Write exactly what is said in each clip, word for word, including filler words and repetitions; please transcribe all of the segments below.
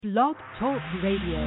Blog Talk Radio.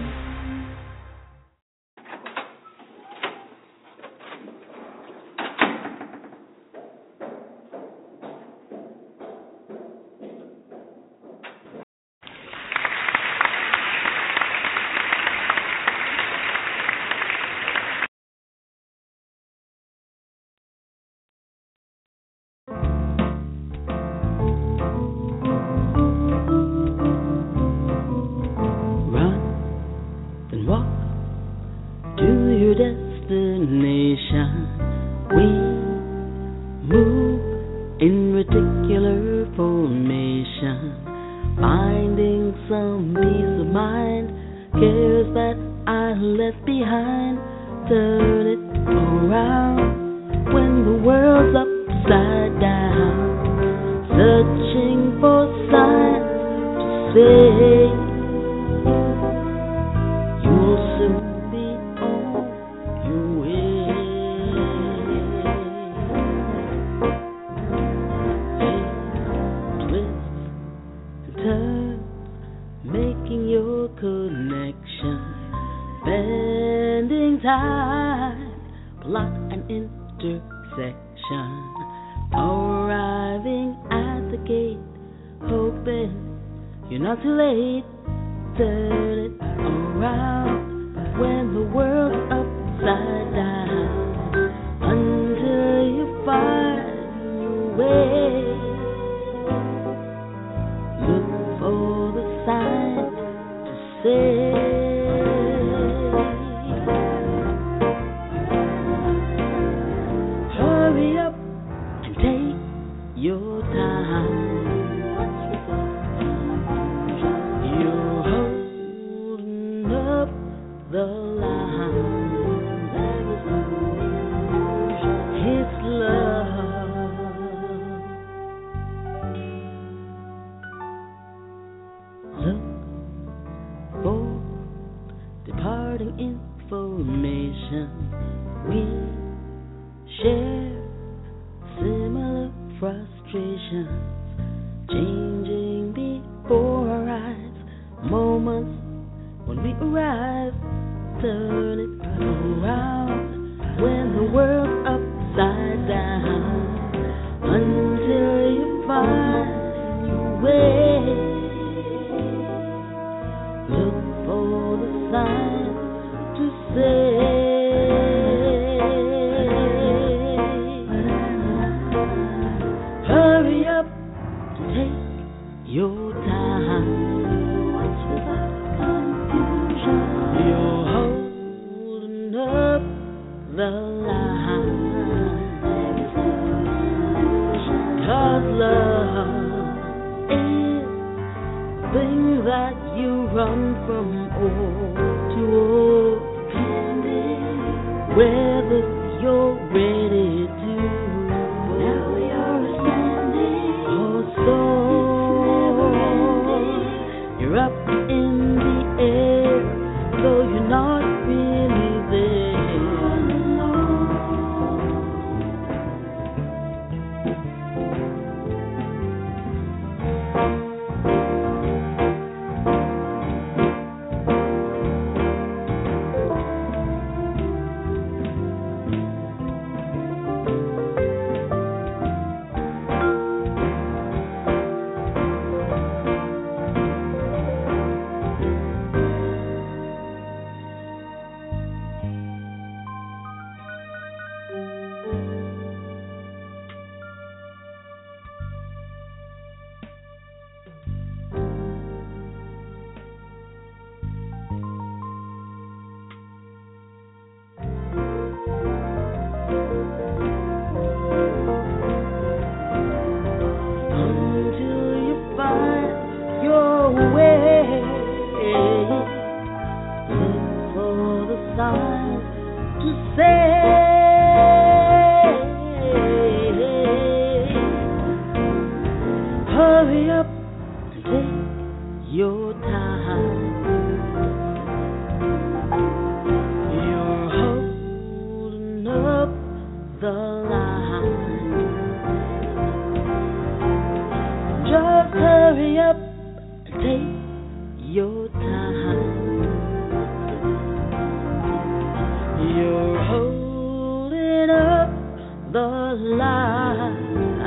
You're holding up the line.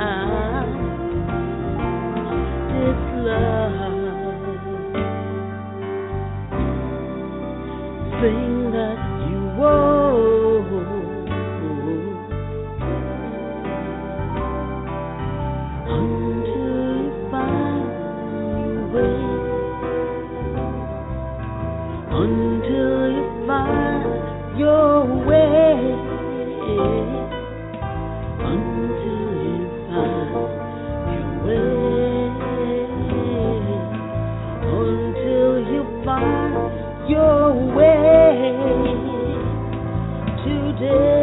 It's love. Thing that you won't until you find your way. Until you find your way. Until you find your way. Until you find your way today.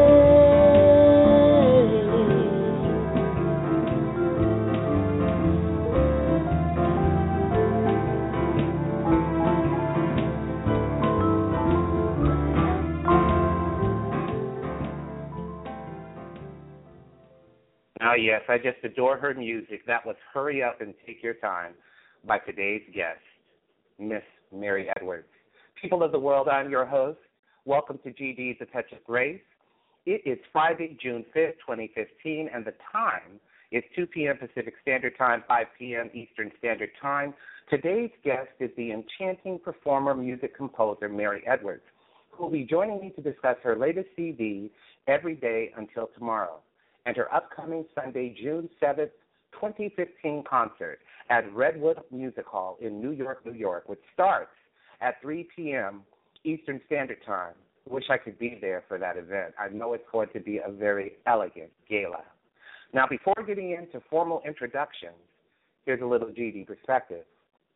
Oh, yes, I just adore her music. That was Hurry Up and Take Your Time by today's guest, Miss Mary Edwards. People of the world, I'm your host. Welcome to G D's A Touch of Grace. It is Friday, June fifth, twenty fifteen, and the time is two p.m. Pacific Standard Time, five p.m. Eastern Standard Time. Today's guest is the enchanting performer, music composer, Mary Edwards, who will be joining me to discuss her latest C D, Every Day Until Tomorrow, and her upcoming Sunday, June seventh, twenty fifteen concert at Redwood Music Hall in New York, New York, which starts at three p.m. Eastern Standard Time. Wish I could be there for that event. I know it's going to be a very elegant gala. Now, before getting into formal introductions, here's a little G D perspective.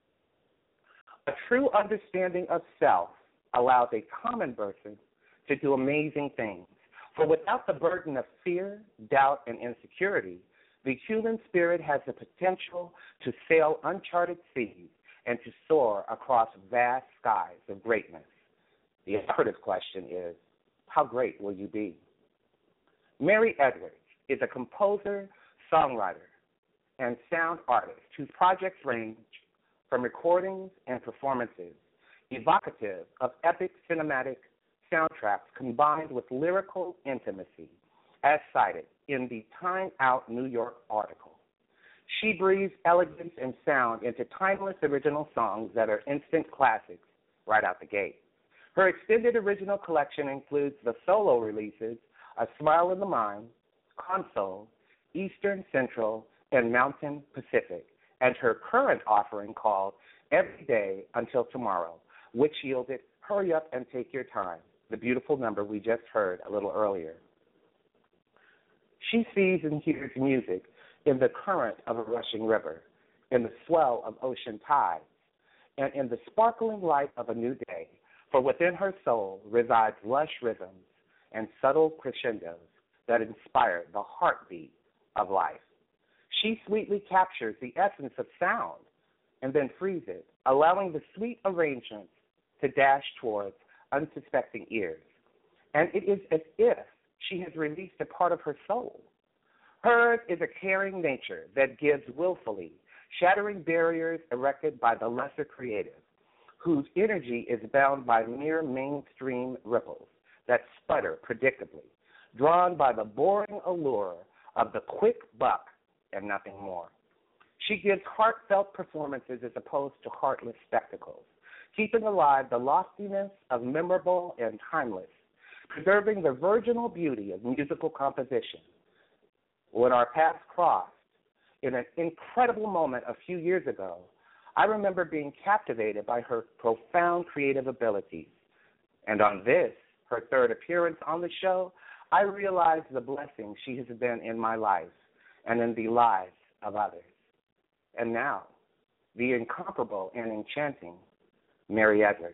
A true understanding of self allows a common person to do amazing things. For without the burden of fear, doubt, and insecurity, the human spirit has the potential to sail uncharted seas and to soar across vast skies of greatness. The operative question is, how great will you be? Mary Edwards is a composer, songwriter, and sound artist whose projects range from recordings and performances evocative of epic cinematic soundtracks combined with lyrical intimacy, as cited in the Time Out New York article. She breathes elegance and sound into timeless original songs that are instant classics right out the gate. Her extended original collection includes the solo releases A Smile in the Mind, Console, Eastern Central, and Mountain Pacific, and her current offering called Every Day Until Tomorrow, which yielded Hurry Up and Take Your Time, the beautiful number we just heard a little earlier. She sees and hears music in the current of a rushing river, in the swell of ocean tides, and in the sparkling light of a new day, for within her soul resides lush rhythms and subtle crescendos that inspire the heartbeat of life. She sweetly captures the essence of sound and then frees it, allowing the sweet arrangements to dash towards unsuspecting ears. And it is as if she has released a part of her soul. Hers is a caring nature that gives willfully, shattering barriers erected by the lesser creative, whose energy is bound by mere mainstream ripples that sputter predictably, drawn by the boring allure of the quick buck and nothing more. She gives heartfelt performances as opposed to heartless spectacles, keeping alive the loftiness of memorable and timeless, preserving the virginal beauty of musical composition. When our paths crossed in an incredible moment a few years ago, I remember being captivated by her profound creative abilities. And on this, her third appearance on the show, I realized the blessing she has been in my life and in the lives of others. And now, the incomparable and enchanting Mary Edwards.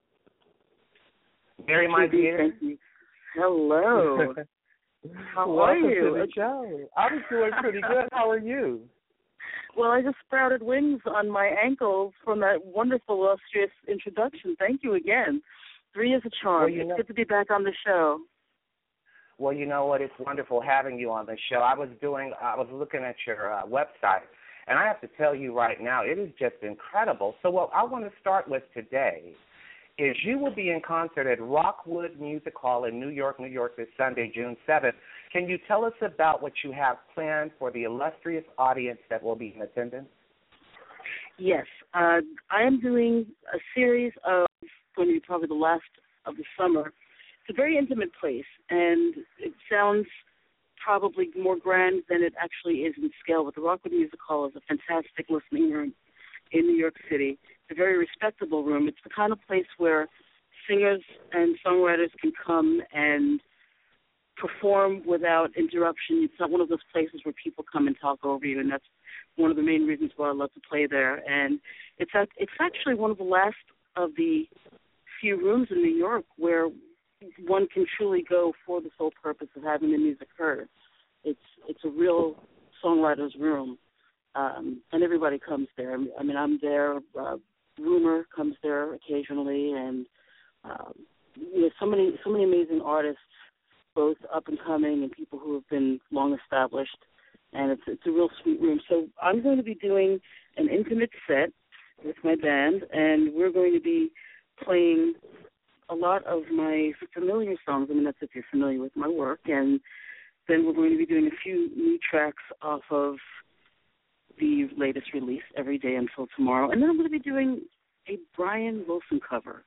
Mary, my dear. Thank you. Hello. How Welcome are you? to the show. I'm doing pretty good. How are you? Well, I just sprouted wings on my ankles from that wonderful, illustrious introduction. Thank you again. Three is a charm. Well, you it's know, good to be back on the show. Well, you know what? It's wonderful having you on the show. I was doing, I was looking at your uh, website, And I have to tell you right now, it is just incredible. So what I want to start with today is you will be in concert at Rockwood Music Hall in New York, New York this Sunday, June seventh. Can you tell us about what you have planned for the illustrious audience that will be in attendance? Yes. Uh, I am doing a series of, going to be probably the last of the summer. It's a very intimate place, and it sounds probably more grand than it actually is in scale, but the Rockwood Music Hall is a fantastic listening room in New York City. It's a very respectable room. It's the kind of place where singers and songwriters can come and perform without interruption. It's not one of those places where people come and talk over you, and that's one of the main reasons why I love to play there. And it's a, it's actually one of the last of the few rooms in New York where one can truly go for the sole purpose of having the music heard. It's it's a real songwriter's room, um, and everybody comes there. I mean, I'm there. Uh, Rumor comes there occasionally, and um, you know, so many so many amazing artists, both up and coming and people who have been long established. And it's it's a real sweet room. So I'm going to be doing an intimate set with my band, and we're going to be playing a lot of my familiar songs. I mean, that's if you're familiar with my work. And then we're going to be doing a few new tracks off of the latest release, Every Day Until Tomorrow. And then I'm going to be doing a Brian Wilson cover.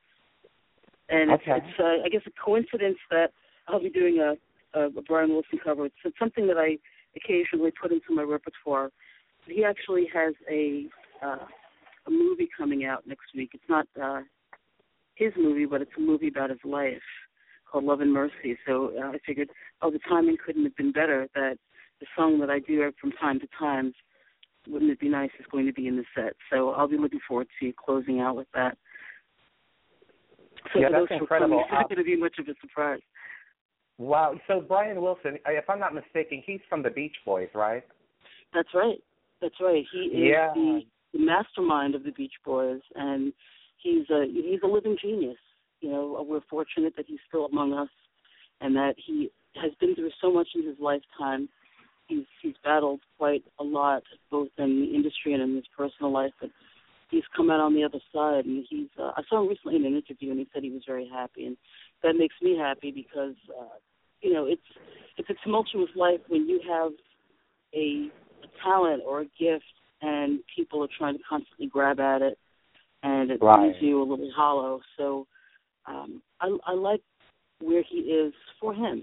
And okay. it's, it's uh, I guess, a coincidence that I'll be doing a, a, a Brian Wilson cover. It's, it's something that I occasionally put into my repertoire. He actually has a uh, a movie coming out next week. It's not uh, his movie, but it's a movie about his life called Love and Mercy. So uh, I figured, oh, the timing couldn't have been better, that the song that I do from time to time, wouldn't it be nice, is going to be in the set. So I'll be looking forward to closing out with that. So yeah, for that's those incredible. It's not going to be much of a surprise. Wow. So Brian Wilson, if I'm not mistaken, he's from the Beach Boys, right? That's right. That's right. He is yeah. the, the mastermind of the Beach Boys, and he's a he's a living genius. You know, we're fortunate that he's still among us, and that he has been through so much in his lifetime. He's he's battled quite a lot, both in the industry and in his personal life, but he's come out on the other side. And he's uh, I saw him recently in an interview, and he said he was very happy, and that makes me happy because uh, you know it's it's a tumultuous life when you have a, a talent or a gift, and people are trying to constantly grab at it, and it right. leaves you a little hollow. So um, I, I like where he is for him.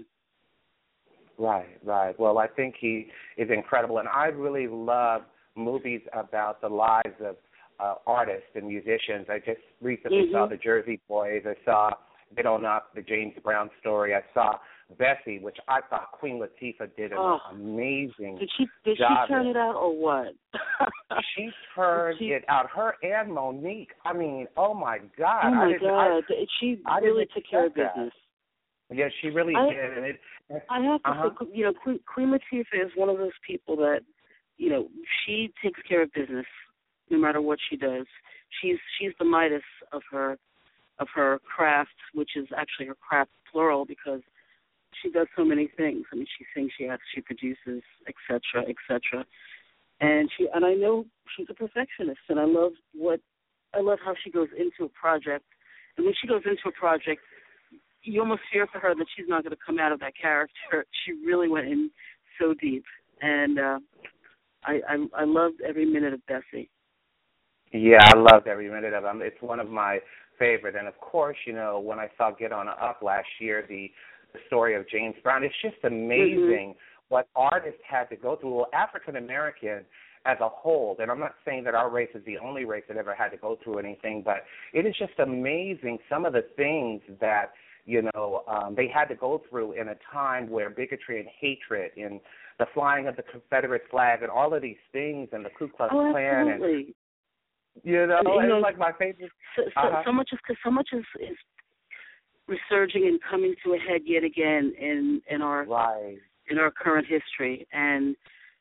Right, right. Well, I think he is incredible, and I really love movies about the lives of uh, artists and musicians. I just recently mm-hmm. saw The Jersey Boys. I saw Bit On Up, the James Brown story. I saw Bessie, which I thought Queen Latifah did an oh. amazing Did she did job she turn in. it out or what? She turned she, it out. Her and Monique. I mean, oh my God! Oh my I God! I, she I really took care of that. business. Yeah, she really I, did. And it, I have to uh-huh. say, you know, Queen, Queen Latifah is one of those people that, you know, she takes care of business no matter what she does. She's she's the Midas of her of her craft, which is actually her craft plural, because she does so many things. I mean, she sings, she acts, she produces, et cetera, et cetera. And she and I know she's a perfectionist, and I love what I love how she goes into a project. And when she goes into a project, you almost fear for her that she's not going to come out of that character. She really went in so deep, and uh, I, I I loved every minute of Bessie. Yeah, I loved every minute of them. It's one of my favorite. And, of course, you know, when I saw Get On Up last year, the, the story of James Brown, it's just amazing mm-hmm. what artists had to go through. Well, African-American as a whole, and I'm not saying that our race is the only race that ever had to go through anything, but it is just amazing some of the things that, you know, um, they had to go through in a time where bigotry and hatred and the flying of the Confederate flag and all of these things and the Ku Klux oh, Klan absolutely. and You know, you it's know, like my favorite. So, so, uh-huh. so much is because so much is, is resurging and coming to a head yet again in in our right. in our current history. And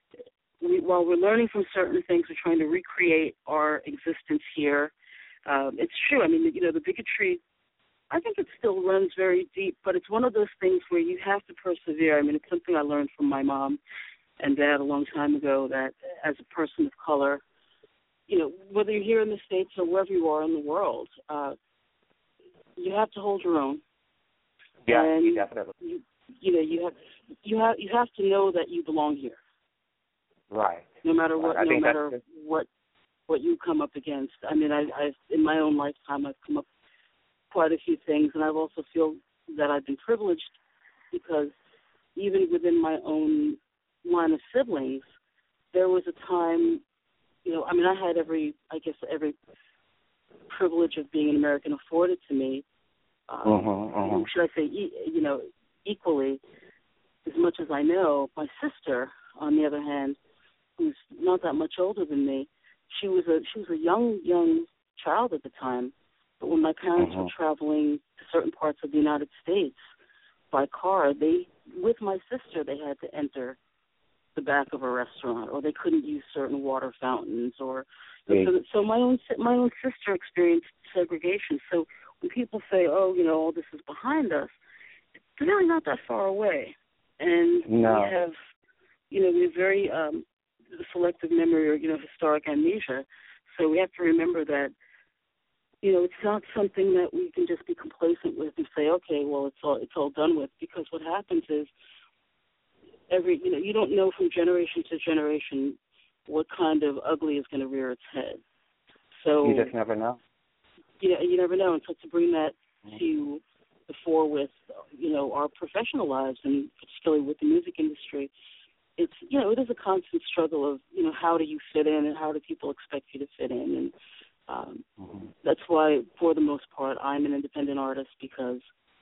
we, while we're learning from certain things, we're trying to recreate our existence here. Um, it's true. I mean, you know, the bigotry, I think it still runs very deep, but it's one of those things where you have to persevere. I mean, it's something I learned from my mom. and Dad a long time ago that as a person of color, you know, whether you're here in the States or wherever you are in the world, uh, you have to hold your own. Yeah, and you definitely. You, you know, you have you have you have to know that you belong here. Right. No matter what, right. no matter what, what you come up against. I mean, I, I've in my own lifetime, I've come up quite a few things, and I've also feel that I've been privileged because even within my own line of siblings, there was a time, you know, I mean, I had every, I guess, every privilege of being an American afforded to me. Um, uh-huh, uh-huh. Should I say, you know, equally, as much as I know. My sister, on the other hand, who's not that much older than me, she was a she was a young young child at the time. But when my parents uh-huh. were traveling to certain parts of the United States by car, they with my sister they had to enter the back of a restaurant, or they couldn't use certain water fountains, or yeah. so, so my own my own sister experienced segregation. So when people say, "Oh, you know, all this is behind us," it's really not that far away, and no. we have, you know, we have very um, selective memory, or you know, historic amnesia. So we have to remember that, you know, it's not something that we can just be complacent with and say, "Okay, well, it's all it's all done with," because what happens is every, you know, you don't know from generation to generation what kind of ugly is going to rear its head. So you just never know. You know, you never know. And so to bring that to the fore with, you know, our professional lives, and particularly with the music industry, it's, you know, it is a constant struggle of, you know, how do you fit in and how do people expect you to fit in. And um, mm-hmm. that's why, for the most part, I'm an independent artist, because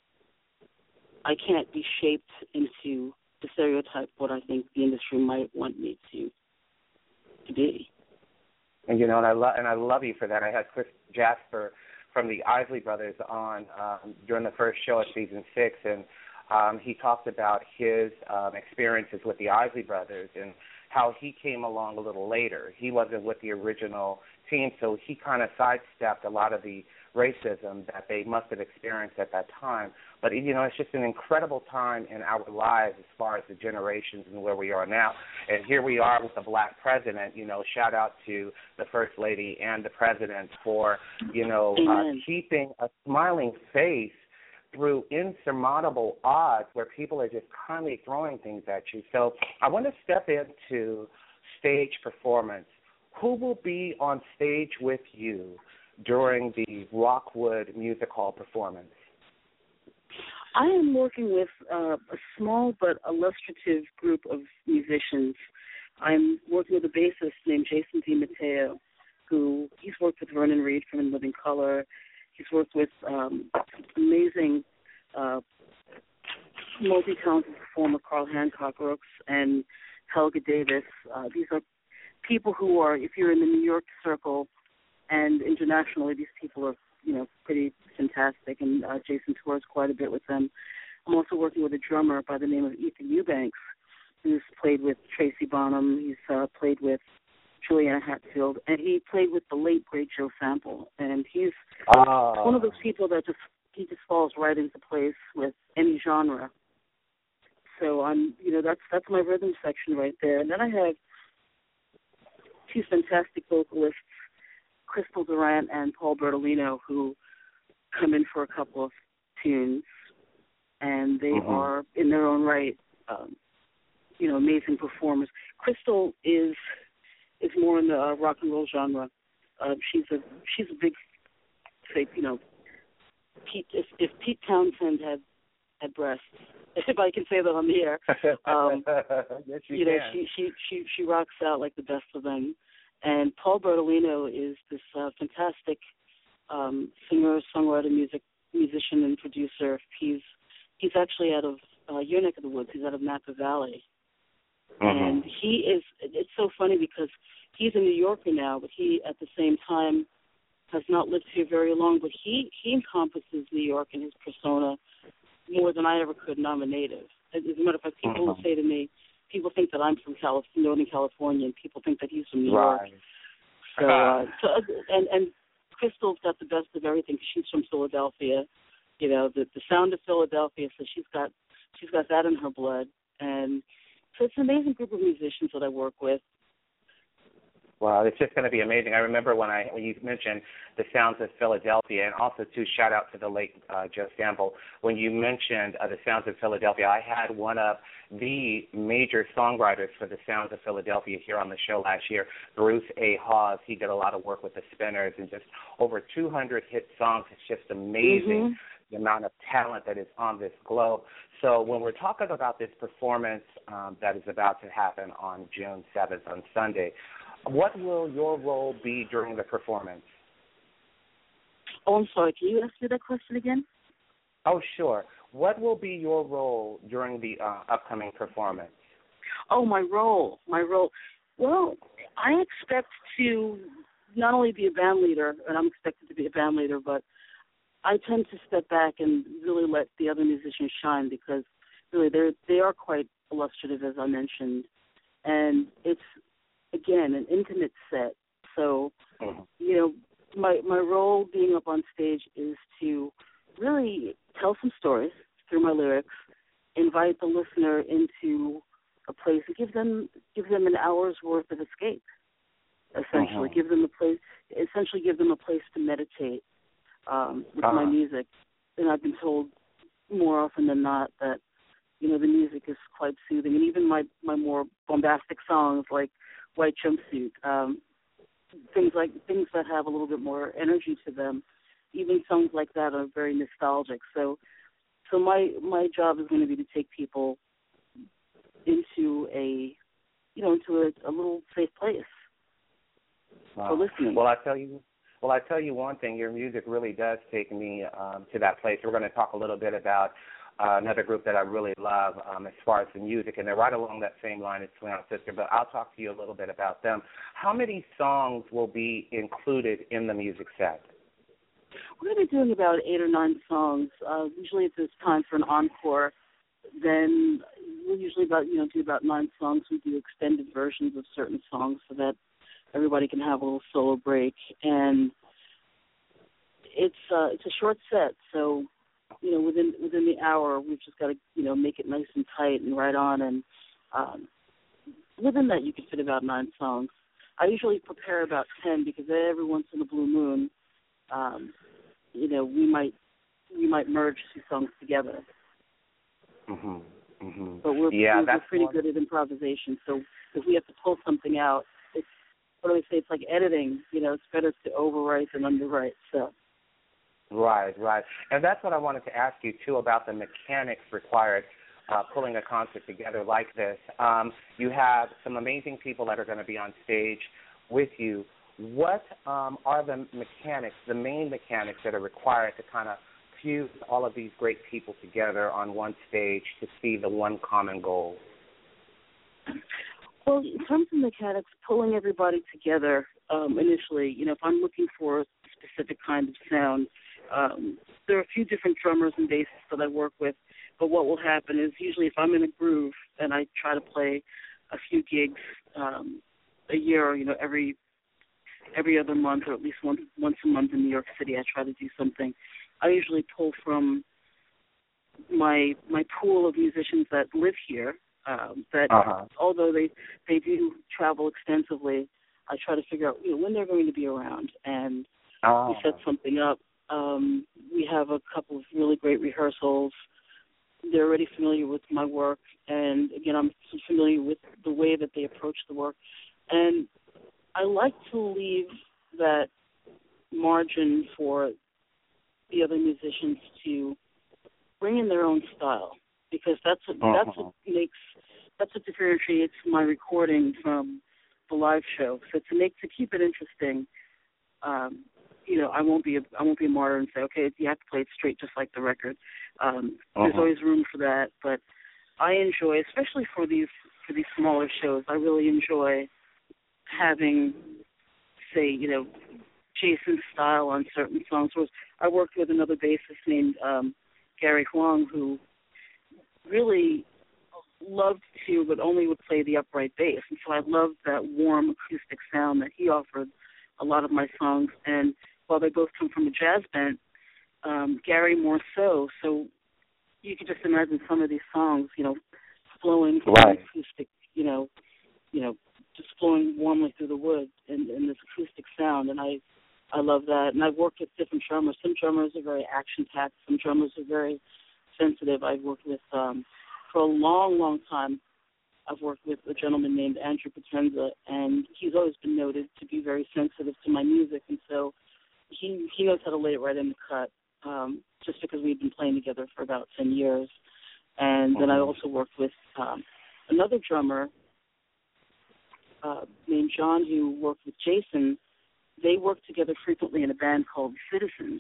I can't be shaped into the stereotype what I think the industry might want me to to be. And you know, and I love and I love you for that. I had Chris Jasper from the Isley Brothers on um, during the first show of season six, and um, he talked about his um, experiences with the Isley Brothers and how he came along a little later. He wasn't with the original team, so he kind of sidestepped a lot of the racism that they must have experienced at that time. But, you know, it's just an incredible time in our lives as far as the generations and where we are now. And here we are with a black president. You know, shout out to the First Lady and the president for, you know, uh, keeping a smiling face through insurmountable odds where people are just constantly throwing things at you. So I want to step into stage performance. Who will be on stage with you during the Rockwood Music Hall performance? I am working with uh, a small but illustrative group of musicians. I'm working with a bassist named Jason DiMatteo, who he's worked with Vernon Reid from In Living Color. He's worked with um, amazing uh, multi-talented performer Carl Hancock Brooks and Helga Davis. Uh, these are people who are, if you're in the New York circle and internationally, these people are, you know, pretty fantastic, and uh, Jason tours quite a bit with them. I'm also working with a drummer by the name of Ethan Eubanks, who's played with Tracy Bonham. He's uh, played with Juliana Hatfield, and he played with the late, great Joe Sample. And he's uh. one of those people that just, he just falls right into place with any genre. So I'm, you know, that's that's my rhythm section right there. And then I have two fantastic vocalists, Crystal Durant and Paul Bertolino, who come in for a couple of tunes, and they mm-hmm. are, in their own right, um, you know, amazing performers. Crystal is is more in the uh, rock and roll genre. Uh, she's a she's a big, say, you know, Pete, if, if Pete Townsend had had breasts, if I can say that on the air, um, yes, you, you know, can. she she she she rocks out like the best of them. And Paul Bertolino is this uh, fantastic um, singer, songwriter, music musician, and producer. He's he's actually out of uh, your neck of the woods. He's out of Napa Valley, mm-hmm. and he is. It's so funny because he's a New Yorker now, but he at the same time has not lived here very long. But he he encompasses New York in his persona more than I ever could, and I'm a native. As a matter of fact, people mm-hmm. will say to me, people think that I'm from Calif- Northern California, and people think that he's from New right. York. So, uh, so and, and Crystal's got the best of everything. She's from Philadelphia, you know, the, the sound of Philadelphia. So she's got she's got that in her blood, and So it's an amazing group of musicians that I work with. Well, it's just going to be amazing. I remember when I when you mentioned the Sounds of Philadelphia, and also to shout out to the late uh, Joe Stamble. When you mentioned uh, the Sounds of Philadelphia, I had one of the major songwriters for the Sounds of Philadelphia here on the show last year, Bruce A. Hawes. He did a lot of work with the Spinners and just over two hundred hit songs. It's just amazing. Mm-hmm. The amount of talent that is on this globe. So when we're talking about this performance um, that is about to happen on June seventh, on Sunday, what will your role be during the performance? Oh, I'm sorry. Can you ask me that question again? Oh, sure. What will be your role during the uh, upcoming performance? Oh, my role. My role. Well, I expect to not only be a band leader, and I'm expected to be a band leader, but I tend to step back and really let the other musicians shine because really they they are quite illustrative, as I mentioned, and it's again an intimate set. So mm-hmm. you know, my my role being up on stage is to really tell some stories through my lyrics, invite the listener into a place and give them give them an hour's worth of escape. Essentially, mm-hmm. give them a place. Essentially, give them a place to meditate. Um, with uh-huh. my music, and I've been told more often than not that, you know, the music is quite soothing, and even my, my more bombastic songs like White Jumpsuit, um, things like things that have a little bit more energy to them, even songs like that are very nostalgic. So, so my my job is going to be to take people into a, you know, into a, a little safe place wow. for listening. Well, I tell you. Well, I tell you one thing, your music really does take me um, to that place. We're going to talk a little bit about uh, another group that I really love um, as far as the music, and they're right along that same line as Swing Out Sister, but I'll talk to you a little bit about them. How many songs will be included in the music set? We're going to be doing about eight or nine songs. Uh, usually if it's time for an encore, then we'll usually about, you know, do about nine songs. We do extended versions of certain songs so that everybody can have a little solo break, and it's uh, it's a short set. So, you know, within within the hour, we've just got to, you know, make it nice and tight and right on. And um, within that, you can fit about nine songs. I usually prepare about ten because every once in a blue moon, um, you know, we might we might merge two songs together. Mhm. Mhm. But we're yeah, we're, that's we're pretty one. good at improvisation. So if we have to pull something out, what do I say? It's like editing. You know, it's better to overwrite than underwrite. So. Right, right. And that's what I wanted to ask you, too, about the mechanics required uh, pulling a concert together like this. Um, you have some amazing people that are going to be on stage with you. What um, are the mechanics, the main mechanics that are required to kind of fuse all of these great people together on one stage to see the one common goal? Well, in terms of mechanics, pulling everybody together um, initially, you know, if I'm looking for a specific kind of sound, um, there are a few different drummers and bassists that I work with, but what will happen is usually if I'm in a groove and I try to play a few gigs um, a year, or, you know, every every other month or at least once, once a month in New York City, I try to do something. I usually pull from my my pool of musicians that live here. Um, that uh-huh. although they, they do travel extensively, I try to figure out, you know, when they're going to be around, and oh. we set something up. Um, we have a couple of really great rehearsals. They're already familiar with my work, and again, I'm familiar with the way that they approach the work. And I like to leave that margin for the other musicians to bring in their own style, because that's what, uh-huh. that's what makes that's what differentiates my recording from the live show. So to make to keep it interesting, um, you know, I won't be a, I won't be a martyr and say, okay, you have to play it straight just like the record. Um, uh-huh. There's always room for that, but I enjoy, especially for these for these smaller shows, I really enjoy having, say, you know, Jason's style on certain songs. I worked with another bassist named um, Gary Huang, who really loved to, but only would play the upright bass. And so I loved that warm acoustic sound that he offered a lot of my songs. And while they both come from a jazz bent, um, Gary more so. So you could just imagine some of these songs, you know, flowing from Right. acoustic, you know, you know, just flowing warmly through the wood in, in this acoustic sound. And I, I love that. And I've worked with different drummers. Some drummers are very action-packed. Some drummers are very sensitive. I've worked with, um, for a long, long time, I've worked with a gentleman named Andrew Potenza, and he's always been noted to be very sensitive to my music. And so he he knows how to lay it right in the cut, um, just because we've been playing together for about ten years. And then I also worked with um, another drummer uh, named John who worked with Jason. They work together frequently in a band called Citizens.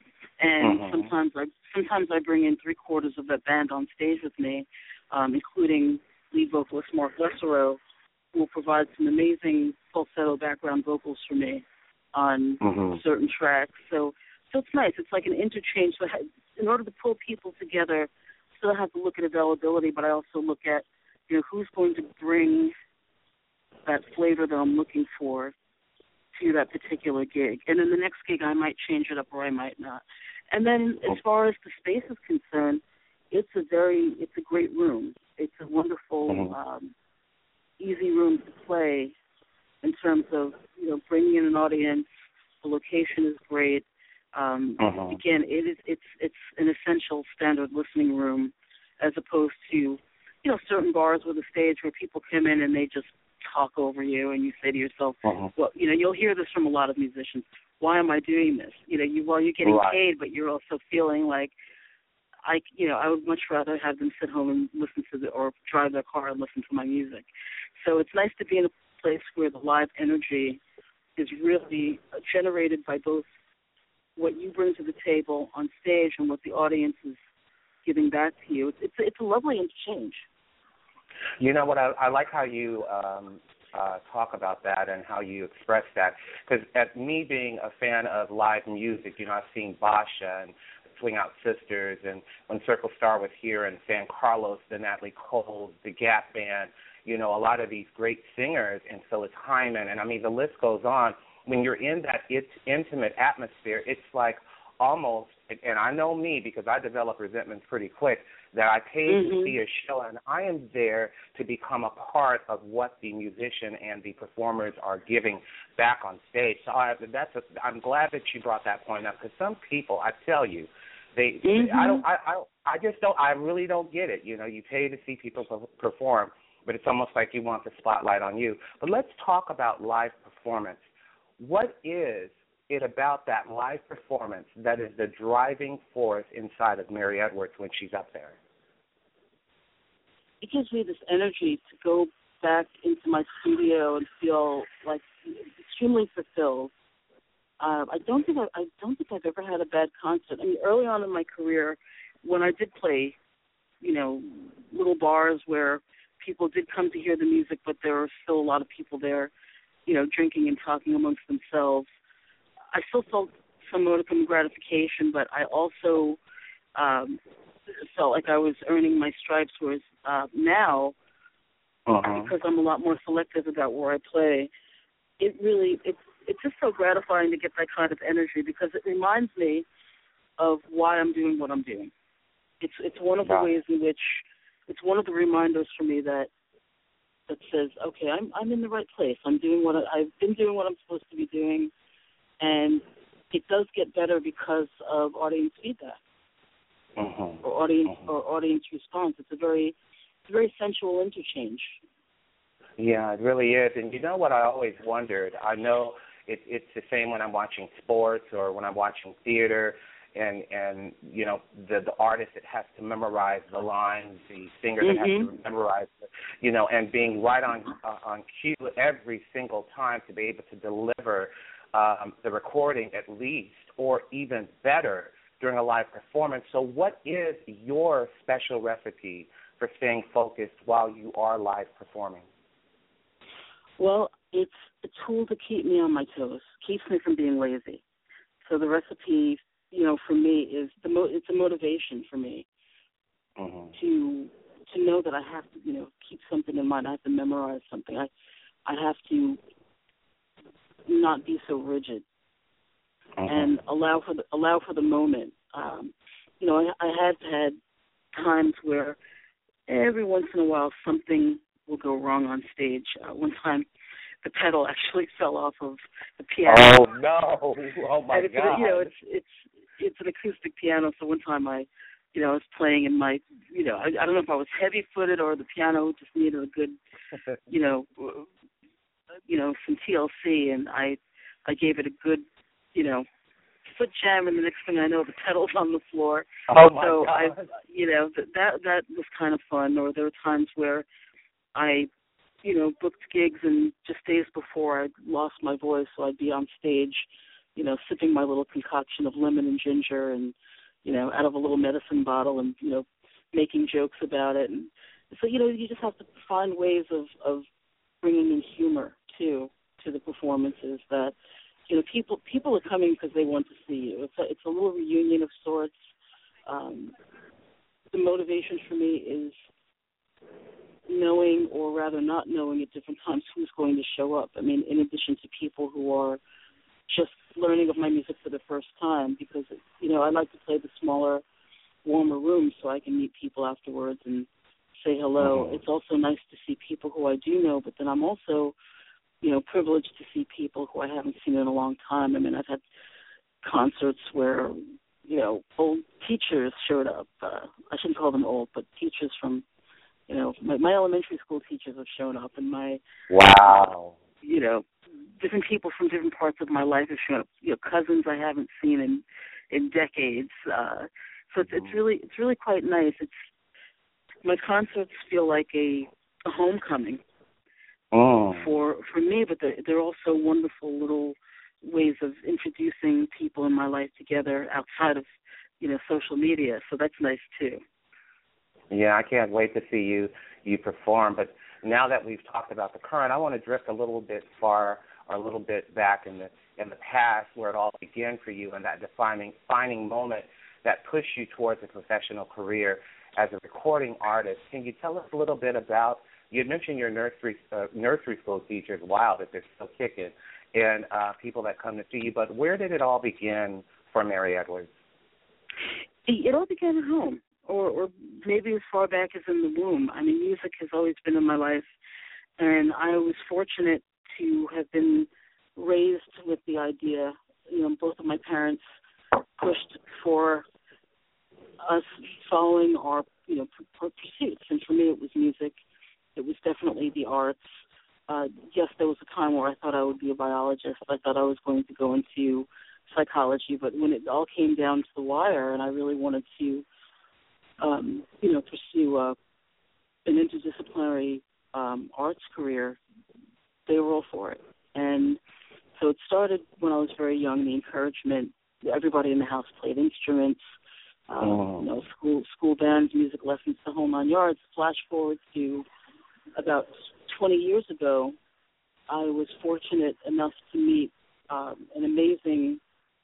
And mm-hmm. sometimes I sometimes I bring in three quarters of that band on stage with me, um, including lead vocalist Mark Lessereau, who will provide some amazing falsetto background vocals for me on mm-hmm. certain tracks. So, so it's nice. It's like an interchange. So, in order to pull people together, still have to look at availability, but I also look at, you know, who's going to bring that flavor that I'm looking for to that particular gig. And in the next gig, I might change it up or I might not. And then, as far as the space is concerned, it's a very, it's a great room. It's a wonderful, mm-hmm. um, easy room to play in terms of, you know, bringing in an audience. The location is great. Um, mm-hmm. Again, it is, it's it's an essential standard listening room, as opposed to, you know, certain bars with a stage where people come in and they just talk over you, and you say to yourself, mm-hmm. well, you know, you'll hear this from a lot of musicians. Why am I doing this? You know, you well, you're getting right. paid, but you're also feeling like, I, you know, I would much rather have them sit home and listen to the, or drive their car and listen to my music. So it's nice to be in a place where the live energy is really generated by both what you bring to the table on stage and what the audience is giving back to you. It's it's, it's a lovely interchange. You know what? I, I like how you um, uh, talk about that and how you express that. Because at me being a fan of live music, you know, I've seen Basha and Swing Out Sisters, and when Circle Star was here, and San Carlos, the Natalie Cole, the Gap Band, you know, a lot of these great singers, and Phyllis Hyman, and I mean, the list goes on. When you're in that it's intimate atmosphere, it's like almost, and I know me because I develop resentment pretty quick, that I paid mm-hmm. to see a show, and I am there to become a part of what the musician and the performers are giving back on stage. So I, that's a, I'm glad that you brought that point up, because some people, I tell you, they, mm-hmm. I don't, I, I, I just don't, I really don't get it. You know, you pay to see people perform, but it's almost like you want the spotlight on you. But let's talk about live performance. What is it about that live performance that is the driving force inside of Mary Edwards when she's up there? It gives me this energy to go back into my studio and feel like extremely fulfilled. Uh, I don't think I, I don't think I've ever had a bad concert. I mean, early on in my career, when I did play, you know, little bars where people did come to hear the music, but there were still a lot of people there, you know, drinking and talking amongst themselves, I still felt some modicum of gratification, but I also um, felt like I was earning my stripes, whereas uh, now, uh-huh. because I'm a lot more selective about where I play, it really, it's, it's just so gratifying to get that kind of energy, because it reminds me of why I'm doing what I'm doing. It's it's one of the wow. ways in which, it's one of the reminders for me that that says, okay, I'm I'm in the right place. I'm doing what I, I've been doing what I'm supposed to be doing, and it does get better because of audience feedback uh-huh. or audience uh-huh. or audience response. It's a very it's a very sensual interchange. Yeah, it really is. And you know what I always wondered? I know it, it's the same when I'm watching sports or when I'm watching theater, and, and you know, the, the artist that has to memorize the lines, the singer that mm-hmm. has to memorize, you know, and being right on uh, on cue every single time to be able to deliver um, the recording at least, or even better during a live performance. So what is your special recipe for staying focused while you are live performing? Well, it's a tool to keep me on my toes, keeps me from being lazy. So the recipe, you know, for me is the mo- it's a motivation for me mm-hmm. to to know that I have to, you know, keep something in mind. I have to memorize something. I I have to not be so rigid mm-hmm. and allow for the allow for the moment. Um, you know, I, I have had times where every once in a while something will go wrong on stage. Uh, one time, the pedal actually fell off of the piano. Oh no! Oh my and it's, God! You know, it's it's it's an acoustic piano. So one time I, you know, I was playing and my, you know, I, I don't know if I was heavy-footed or the piano just needed a good, you know, you know, some T L C, and I I gave it a good, you know, foot jam, and the next thing I know, the pedal's on the floor. Oh my so God! I, you know, that that that was kind of fun. Or there were times where I, you know, booked gigs, and just days before I lost my voice, so I'd be on stage, you know, sipping my little concoction of lemon and ginger, and you know, out of a little medicine bottle, and you know, making jokes about it. And so, you know, you just have to find ways of of bringing in humor too to the performances that. You know, people people are coming because they want to see you. It's a, it's a little reunion of sorts. Um, the motivation for me is knowing, or rather not knowing at different times, who's going to show up. I mean, in addition to people who are just learning of my music for the first time, because, you know, I like to play the smaller, warmer rooms so I can meet people afterwards and say hello. Mm-hmm. It's also nice to see people who I do know, but then I'm also you know, privileged to see people who I haven't seen in a long time. I mean, I've had concerts where, you know, old teachers showed up. Uh, I shouldn't call them old, but teachers from, you know, my, my elementary school teachers have shown up, and my, wow, you know, different people from different parts of my life have shown up. You know, cousins I haven't seen in in decades. Uh, so it's, it's really it's really quite nice. It's my concerts feel like a, a homecoming. Oh. For for me, but they're, they're also wonderful little ways of introducing people in my life together outside of, you know, social media. So that's nice too. Yeah, I can't wait to see you you perform. But now that we've talked about the current, I want to drift a little bit far, or a little bit back in the in the past, where it all began for you, and that defining defining moment that pushed you towards a professional career as a recording artist. Can you tell us a little bit about? You had mentioned your nursery uh, nursery school teachers. Wow, that they're still kicking, and uh, people that come to see you. But where did it all begin for Mary Edwards? It all began at home, or, or maybe as far back as in the womb. I mean, music has always been in my life, and I was fortunate to have been raised with the idea. You know, both of my parents pushed for us following our, you know, pursuits, and for me, it was music. It was definitely the arts. Uh, yes, there was a time where I thought I would be a biologist. I thought I was going to go into psychology, but when it all came down to the wire and I really wanted to, um, you know, pursue uh, an interdisciplinary um, arts career, they were all for it. And so it started when I was very young, the encouragement. Everybody in the house played instruments, um, oh. you know, school, school bands, music lessons, the whole nine yards. Flash forward to about twenty years ago, I was fortunate enough to meet um, an amazing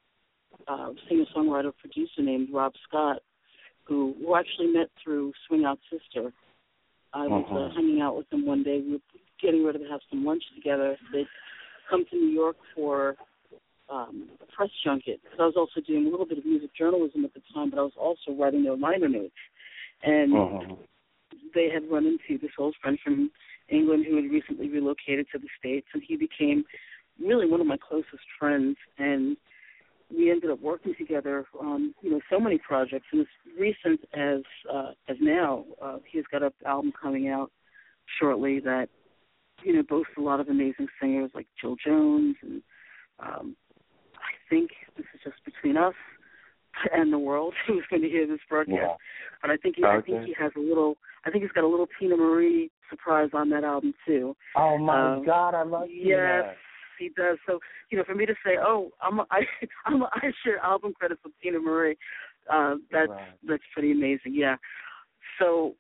uh, singer-songwriter producer named Rob Scott, who, who actually met through Swing Out Sister. I was uh-huh. uh, hanging out with him one day. We were getting ready to have some lunch together. They'd come to New York for um, a press junket, because I was also doing a little bit of music journalism at the time, but I was also writing their liner notes. And uh-huh. they had run into this old friend from England who had recently relocated to the States, and he became really one of my closest friends, and we ended up working together on, you know, so many projects. And as recent as uh, as now, uh, he's got an album coming out shortly that, you know, boasts a lot of amazing singers like Jill Jones, and um, I think this is just between us and the world who's going to hear this broadcast. Yeah. But I think he, okay. I think he has a little. I think he's got a little Tina Marie surprise on that album too. Oh my um, God, I love yes, that. He does. So, you know, for me to say, oh, I'm a, I, I'm a, I share album credits with Tina Marie, uh, that's right. that's pretty amazing. Yeah. So,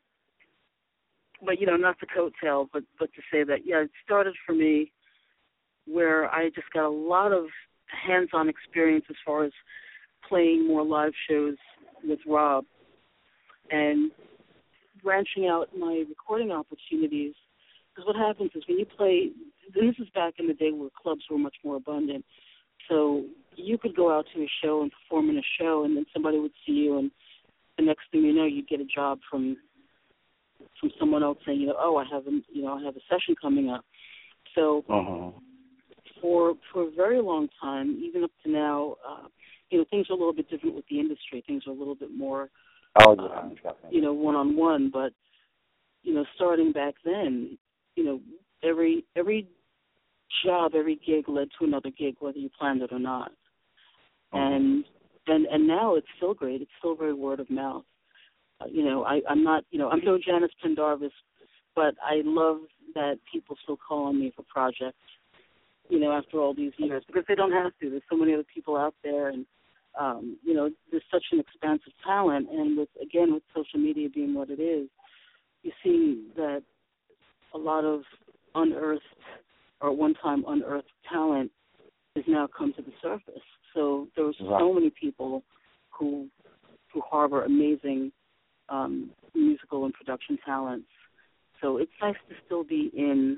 but you know, not the coattail, but but to say that, yeah, it started for me where I just got a lot of hands-on experience as far as playing more live shows with Rob and branching out my recording opportunities. Because what happens is when you play, and this is back in the day where clubs were much more abundant, so you could go out to a show and perform in a show, and then somebody would see you, and the next thing you know, you'd get a job from from someone else saying, you know, oh, I have a, you know, I have a session coming up. So uh-huh. for for a very long time, even up to now, uh, you know, things are a little bit different with the industry. Things are a little bit more, oh, yeah, um, definitely. you know, one-on-one. But, you know, starting back then, you know, every every job, every gig led to another gig, whether you planned it or not. Uh-huh. And, and and now it's still great. It's still very word of mouth. Uh, you know, I, I'm not, you know, I'm no Janice Pendarvis, but I love that people still call on me for projects, you know, after all these years, because they don't have to. There's so many other people out there, and, um, you know, there's such an expansive talent. And, with again, with social media being what it is, you see that a lot of unearthed or one-time unearthed talent has now come to the surface. So there's right. so many people who who harbor amazing um, musical and production talents. So it's nice to still be in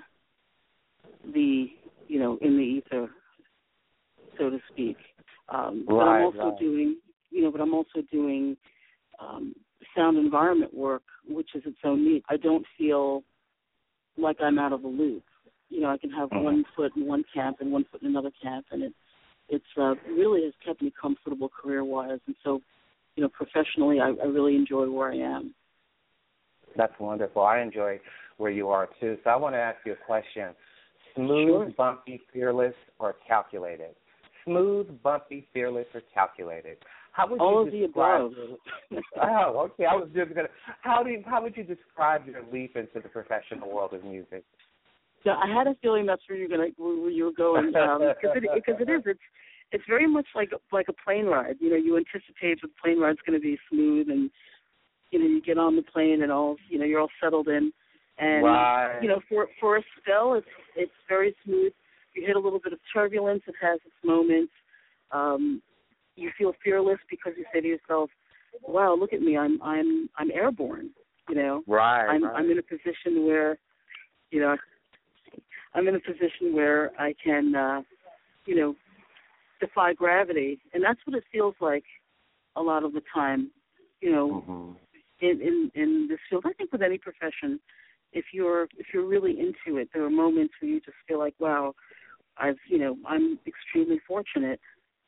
the, you know, in the ether, so to speak. Um, right, but I'm also right. doing, you know, but I'm also doing um, sound environment work, which is its own need. I don't feel like I'm out of the loop. You know, I can have mm-hmm. one foot in one camp and one foot in another camp, and it it's uh, really has kept me comfortable career-wise. And so, you know, professionally, I, I really enjoy where I am. That's wonderful. I enjoy where you are, too. So I want to ask you a question. Smooth, sure. bumpy, fearless, or calculated? Smooth, bumpy, fearless, or calculated? How would All you of the describe above. Your, oh, okay. I was just going to. How do you, how would you describe your leap into the professional world of music? Yeah, I had a feeling that's where you're going to where you were going because um, it because it is it's it's very much like like a plane ride. You know, you anticipate the plane ride's going to be smooth, and you know you get on the plane and all you know you're all settled in, and right. you know for for a spell it's it's very smooth. You hit a little bit of turbulence. It has its moments. Um, you feel fearless because you say to yourself, "Wow, look at me! I'm I'm I'm airborne." You know, right? I'm right. I'm in a position where, you know. I'm in a position where I can, uh, you know, defy gravity, and that's what it feels like a lot of the time, you know, mm-hmm. in, in in this field. I think with any profession, if you're if you're really into it, there are moments where you just feel like, wow, I've, you know, I'm extremely fortunate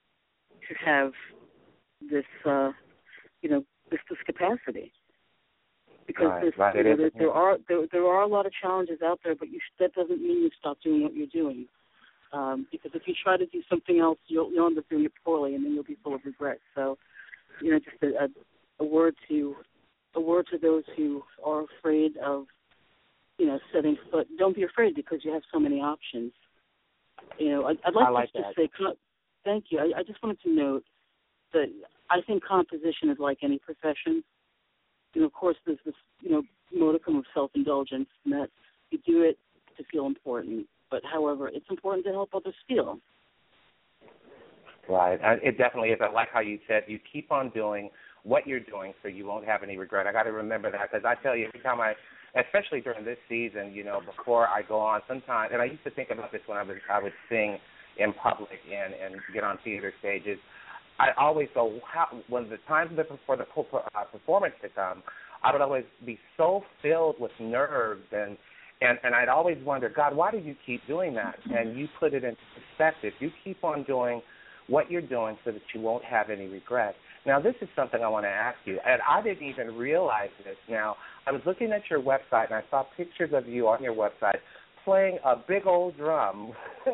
to have this, uh, you know, this this capacity. Because right, right. you know, there, is, there are there, there are a lot of challenges out there, but you, that doesn't mean you stop doing what you're doing. Um, because if you try to do something else, you'll, you'll end up doing it poorly, and then you'll be full of regret. So, you know, just a, a, a word to a word to those who are afraid of, you know, setting foot. Don't be afraid because you have so many options. You know, I, I'd like, I like to that. just say, thank you. I, I just wanted to note that I think composition is like any profession. You know, of course, there's this, you know, modicum of self-indulgence in that you do it to feel important. But, however, it's important to help others feel. Right. It definitely is. I like how you said you keep on doing what you're doing so you won't have any regret. I got to remember that because I tell you, every time I, especially during this season, you know, before I go on, sometimes, and I used to think about this when I, was, I would sing in public and, and get on theater stages, I always go, how, when the time for the uh, performance to come, I would always be so filled with nerves, and, and, and I'd always wonder, God, why do you keep doing that? And you put it into perspective. You keep on doing what you're doing so that you won't have any regret. Now, this is something I want to ask you, and I didn't even realize this. Now, I was looking at your website, and I saw pictures of you on your website playing a big old drum.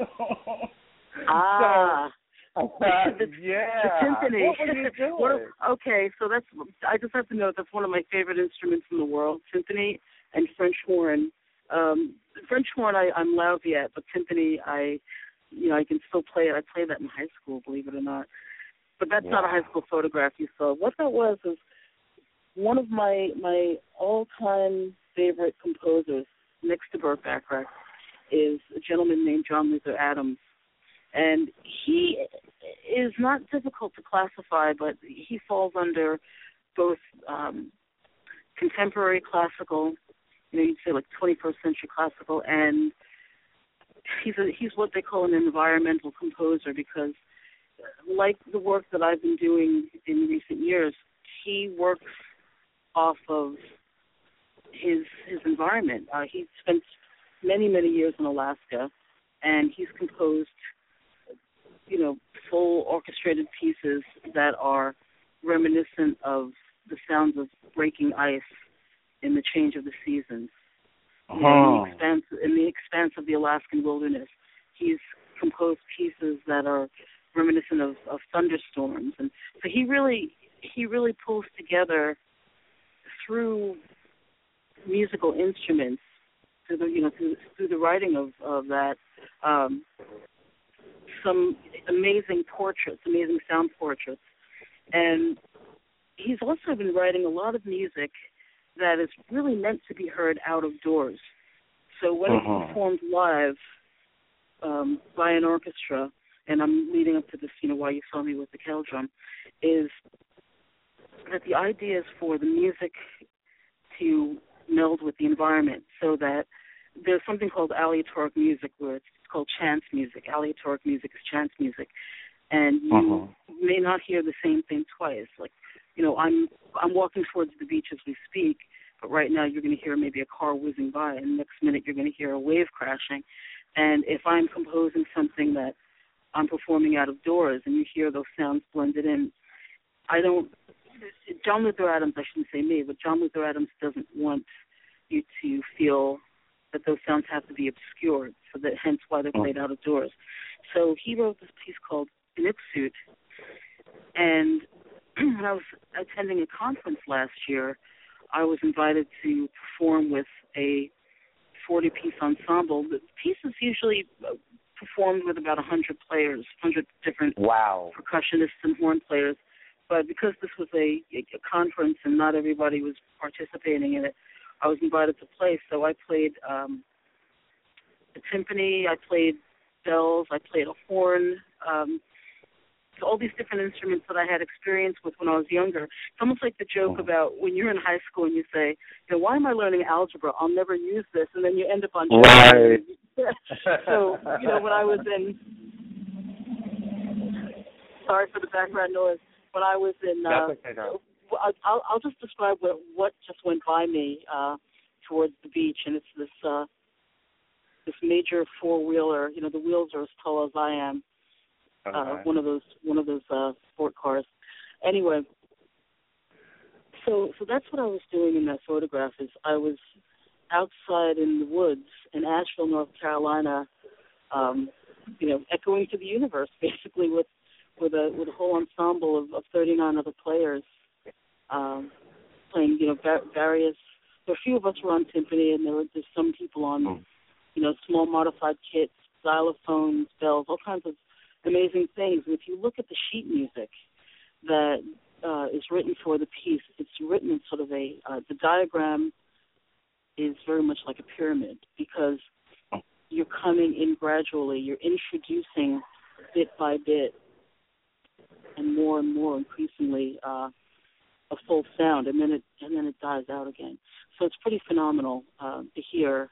Ah. So, Uh, the, yeah. the timpani. What were you doing? What, okay, so that's, I just have to note that's one of my favorite instruments in the world, timpani and French horn. Um, French horn I, I'm lousy at, but timpani I, you know, I can still play it. I played that in high school, believe it or not. But that's yeah. not a high school photograph you saw. What that was is one of my my all-time favorite composers, next to Burt Bacharach, is a gentleman named John Luther Adams. And he is not difficult to classify, but he falls under both um, contemporary classical, you know, you'd say like twenty-first century classical, and he's a, he's what they call an environmental composer because, like the work that I've been doing in recent years, he works off of his his environment. Uh, he spent many many years in Alaska, and he's composed, you know, full orchestrated pieces that are reminiscent of the sounds of breaking ice in the change of the seasons. Uh-huh. You know, in the expanse in the expanse of the Alaskan wilderness, he's composed pieces that are reminiscent of, of thunderstorms, and so he really he really pulls together through musical instruments, through the you know through, through the writing of of that, um, some amazing portraits, amazing sound portraits, and he's also been writing a lot of music that is really meant to be heard out of doors. So when uh-huh. it's performed live um, by an orchestra, and I'm leading up to this, you know, why you saw me with the kettle drum, is that the idea is for the music to meld with the environment, so that there's something called aleatoric music, where it's called chance music. Aleatoric music is chance music, and you uh-huh. may not hear the same thing twice. Like, you know, I'm I'm walking towards the beach as we speak, but right now you're going to hear maybe a car whizzing by, and the next minute you're going to hear a wave crashing. And if I'm composing something that I'm performing out of doors, and you hear those sounds blended in, I don't. John Luther Adams, I shouldn't say me, but John Luther Adams doesn't want you to feel that those sounds have to be obscured, so that hence why they're played out of doors. So he wrote this piece called Inipsut, and when I was attending a conference last year, I was invited to perform with a forty-piece ensemble. The piece is usually performed with about one hundred players, one hundred different wow. percussionists and horn players. But because this was a, a conference and not everybody was participating in it, I was invited to play. So I played um, the timpani, I played bells, I played a horn, um, so all these different instruments that I had experience with when I was younger. It's almost like the joke about when you're in high school and you say, you know, why am I learning algebra? I'll never use this. And then you end up on right. So, you know, when I was in, sorry for the background noise, when I was in, uh, okay, no. I'll, I'll just describe what, what just went by me uh, towards the beach, and it's this uh, this major four-wheeler. You know, the wheels are as tall as I am. Uh, okay. One of those one of those uh, sport cars. Anyway, so so that's what I was doing in that photograph. Is I was outside in the woods in Asheville, North Carolina, um, you know, echoing to the universe, basically with with a with a whole ensemble of, of thirty-nine other players, um, playing, you know, va- various. There were a few of us were on timpani, and there were just some people on, you know, small modified kits, xylophones, bells, all kinds of amazing things. And if you look at the sheet music that uh, is written for the piece, it's written in sort of a uh, the diagram is very much like a pyramid, because you're coming in gradually, you're introducing bit by bit and more and more increasingly uh, a full sound, and then it and then it dies out again. So it's pretty phenomenal uh, to hear.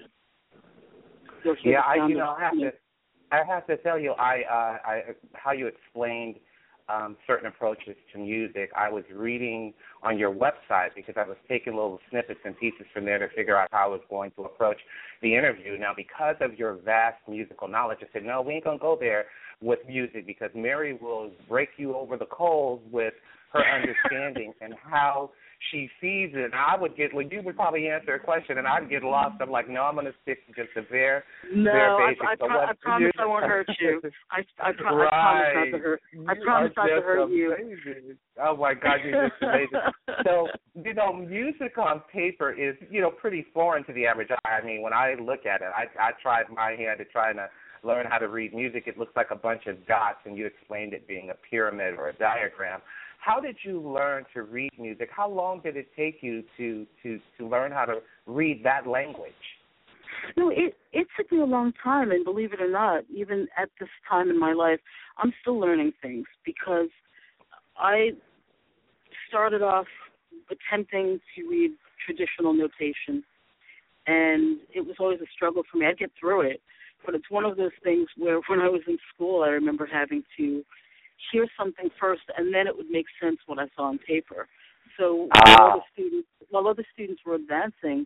You'll hear yeah, the sound I you know of, I have to I have to tell you I uh, I how you explained um, certain approaches to music. I was reading on your website because I was taking little snippets and pieces from there to figure out how I was going to approach the interview. Now, because of your vast musical knowledge, I said, no, we ain't gonna go there with music, because Mary will break you over the coals with her understanding and how she sees it. And I would get, well, you would probably answer a question, and I'd get lost. I'm like, no, I'm going to stick to just the bare, no, bare I, basics. I, So pro- what- I promise I won't hurt you. I, I, pro- right. I promise not to hurt. I promise not to hurt you. Amazing. Oh my God, you're just amazing. So, you know, music on paper is, you know, pretty foreign to the average eye. I mean, when I look at it, I, I tried my hand at trying to learn how to read music. It looks like a bunch of dots, and you explained it being a pyramid or a diagram. How did you learn to read music? How long did it take you to, to, to learn how to read that language? No, it it took me a long time, and believe it or not, even at this time in my life, I'm still learning things, because I started off attempting to read traditional notation, and it was always a struggle for me. I'd get through it, but it's one of those things where when I was in school, I remember having to hear something first, and then it would make sense what I saw on paper. So Ah. while other students, while other students were advancing,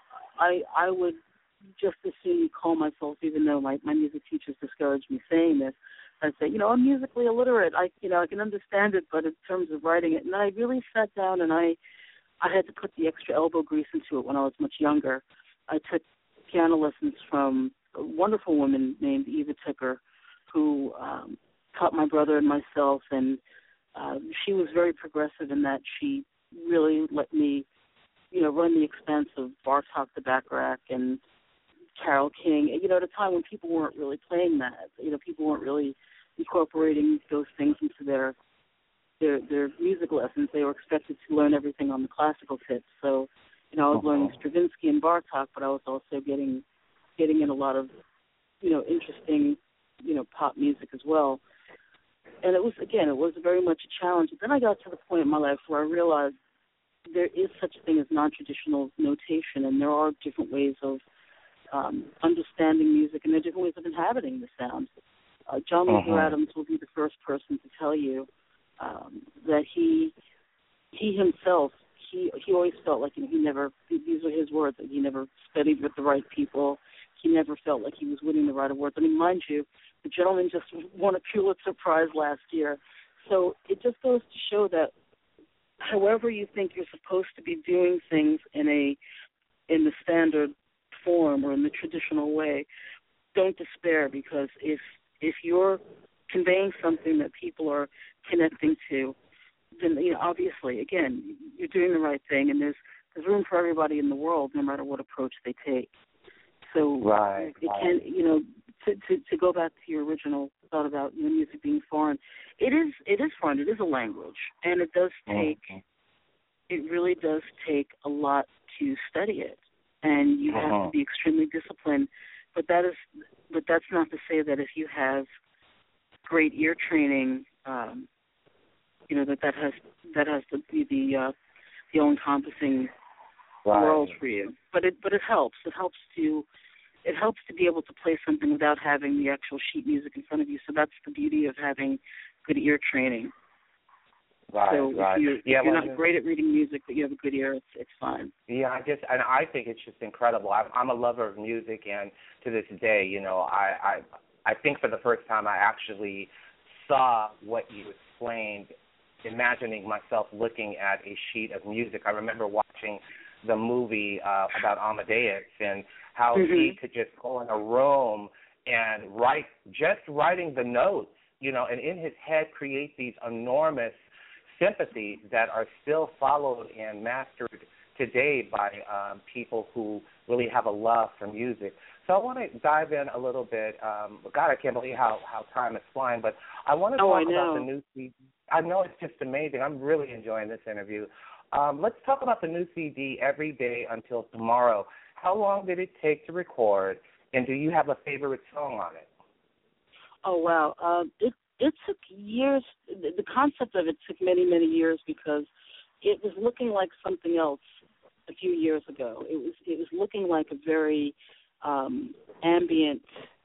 I I would just as soon call myself, even though my, my music teachers discouraged me saying this, I'd say, you know, I'm musically illiterate. I you know I can understand it, but in terms of writing it, and I really sat down and I I had to put the extra elbow grease into it when I was much younger. I took piano lessons from a wonderful woman named Eva Ticker, who um, taught my brother and myself, and uh, she was very progressive in that she really let me, you know, run the expense of Bartok the Bacharach and Carole King, you know, at a time when people weren't really playing that. You know, people weren't really incorporating those things into their their their music lessons. They were expected to learn everything on the classical tips. So, you know, I was uh-huh. learning Stravinsky and Bartok, but I was also getting getting in a lot of, you know, interesting, you know, pop music as well. And it was, again, it was very much a challenge. But then I got to the point in my life where I realized there is such a thing as non-traditional notation, and there are different ways of um, understanding music, and there are different ways of inhabiting the sound. Uh, John uh-huh. Luther Adams will be the first person to tell you um, that he he himself, he he always felt like, you know, he never, these are his words, that he never studied with the right people. He never felt like he was winning the right awards. I mean, mind you, the gentleman just won a Pulitzer Prize last year. So it just goes to show that however you think you're supposed to be doing things in a in the standard form or in the traditional way, don't despair, because if if you're conveying something that people are connecting to, then, you know, obviously, again, you're doing the right thing, and there's there's room for everybody in the world, no matter what approach they take. So right, it right. can, you know, to, to to go back to your original thought about, you know, music being foreign, it is it is foreign. It is a language, and it does take mm-hmm. it really does take a lot to study it, and you uh-huh. have to be extremely disciplined. But that is, but that's not to say that if you have great ear training, um, you know, that that has that has to be the uh, the all-encompassing right. world for you. But it but it helps. It helps to it helps to be able to play something without having the actual sheet music in front of you. So that's the beauty of having good ear training. Right, so right. if you're, yeah, if you're well, not great at reading music, but you have a good ear, it's it's fine. Yeah, I just and I think it's just incredible. I'm, I'm a lover of music, and to this day, you know, I, I I think for the first time I actually saw what you explained, imagining myself looking at a sheet of music. I remember watching the movie uh, about Amadeus and how mm-hmm. he could just go in a room and write, just writing the notes, you know, and in his head create these enormous sympathies that are still followed and mastered today by um, people who really have a love for music. So I want to dive in a little bit. Um, God, I can't believe how, how time is flying, but I want to oh, talk I about the new C D. I know it's just amazing. I'm really enjoying this interview. Um, let's talk about the new C D, Every Day Until Tomorrow. How long did it take to record, and do you have a favorite song on it? Oh, wow. Uh, it It took years. The concept of it took many, many years because it was looking like something else a few years ago. It was it was looking like a very um, ambient,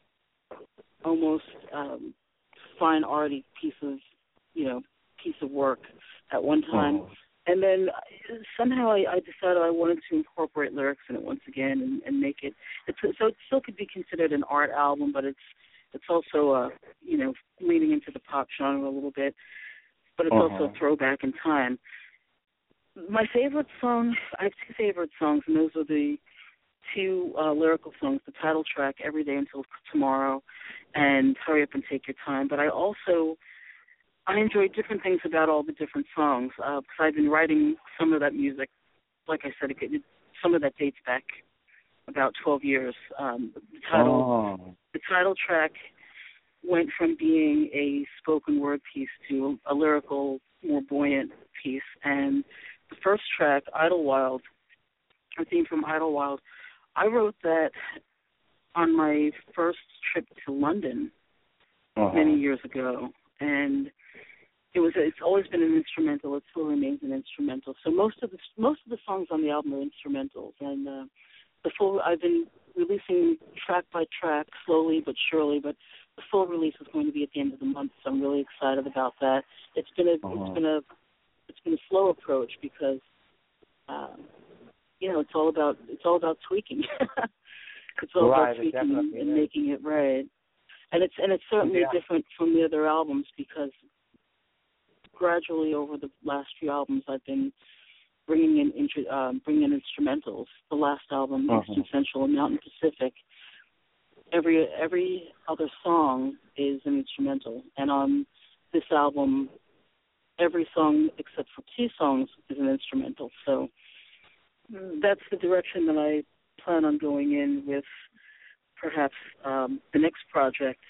almost um, fine arty piece of, you know, piece of work at one time. Oh. And then somehow I, I decided I wanted to incorporate lyrics in it once again and, and make it. It's, so it still could be considered an art album, but it's It's also, uh, you know, leaning into the pop genre a little bit, but it's uh-huh. also a throwback in time. My favorite song, I have two favorite songs, and those are the two uh, lyrical songs, the title track, Every Day Until Tomorrow, and Hurry Up and Take Your Time. But I also, I enjoy different things about all the different songs, uh, because I've been writing some of that music. Like I said, it, some of that dates back about twelve years. Um, the title, oh. the title track went from being a spoken word piece to a lyrical, more buoyant piece. And the first track, Idlewild, a theme from Idlewild, I wrote that on my first trip to London uh-huh. many years ago, and it was it's always been an instrumental. It still remains an instrumental. So most of the most of the songs on the album are instrumentals, and uh, the full I've been releasing track by track, slowly but surely, but the full release is going to be at the end of the month, so I'm really excited about that. It's been a uh-huh. it's been a it's taken a slow approach because, um, you know, it's all about it's all about tweaking. It's all right, about tweaking and, and is. making it right. And it's and it's certainly yeah. different from the other albums because gradually over the last few albums I've been bringing in intro, um, bringing in instrumentals. The last album, uh-huh. Eastern Central and Mountain Pacific, every every other song is an instrumental, and on this album, every song except for two songs is an instrumental. So that's the direction that I plan on going in with perhaps um, the next project.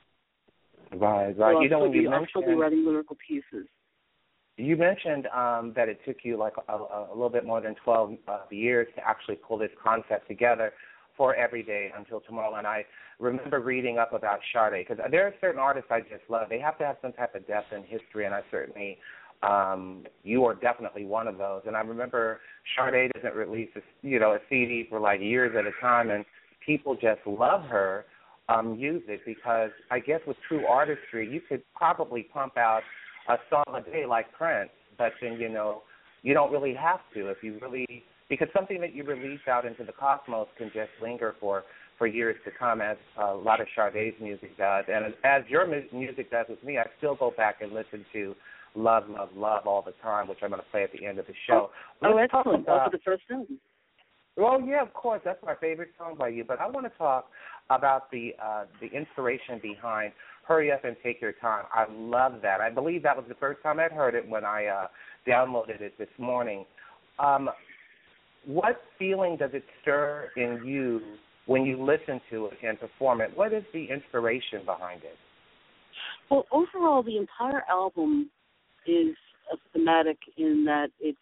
Right, right. So you know, when be, you I'll mentioned, still be writing lyrical pieces. You mentioned um, that it took you like a, a little bit more than twelve uh, years to actually pull this concept together for Every Day Until Tomorrow. And I remember reading up about Sade, because there are certain artists I just love. They have to have some type of depth in history, and I certainly, um, you are definitely one of those. And I remember Sade doesn't release a, you know, a C D for like years at a time, and people just love her um, music because I guess with true artistry, you could probably pump out a song a day like Prince, but then, you know, you don't really have to if you really, because something that you release out into the cosmos can just linger for, for years to come, as a lot of Sade's music does. And as your music does with me, I still go back and listen to Love, Love, Love all the time, which I'm going to play at the end of the show. Oh, Let's excellent. Those are the first album. Well, yeah, of course. That's my favorite song by you. But I want to talk about the uh, the inspiration behind Hurry Up and Take Your Time. I love that. I believe that was the first time I'd heard it when I uh, downloaded it this morning. Um, what feeling does it stir in you when you listen to it and perform it? What is the inspiration behind it? Well, overall, the entire album is a thematic in that it's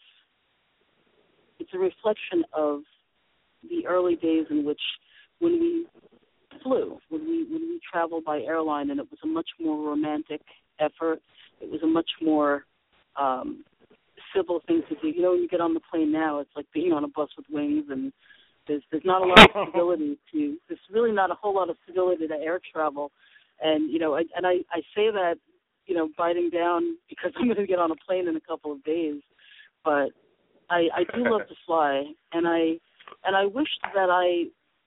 it's a reflection of the early days in which when we flew, when we when we traveled by airline, and it was a much more romantic effort. It was a much more um, civil thing to do. You know, when you get on the plane now, it's like being on a bus with wings, and there's there's not a lot of stability to. There's really not a whole lot of stability to air travel, and you know, I, and I I say that, you know, biting down because I'm going to get on a plane in a couple of days, but I I do love to fly, and I and I wish that I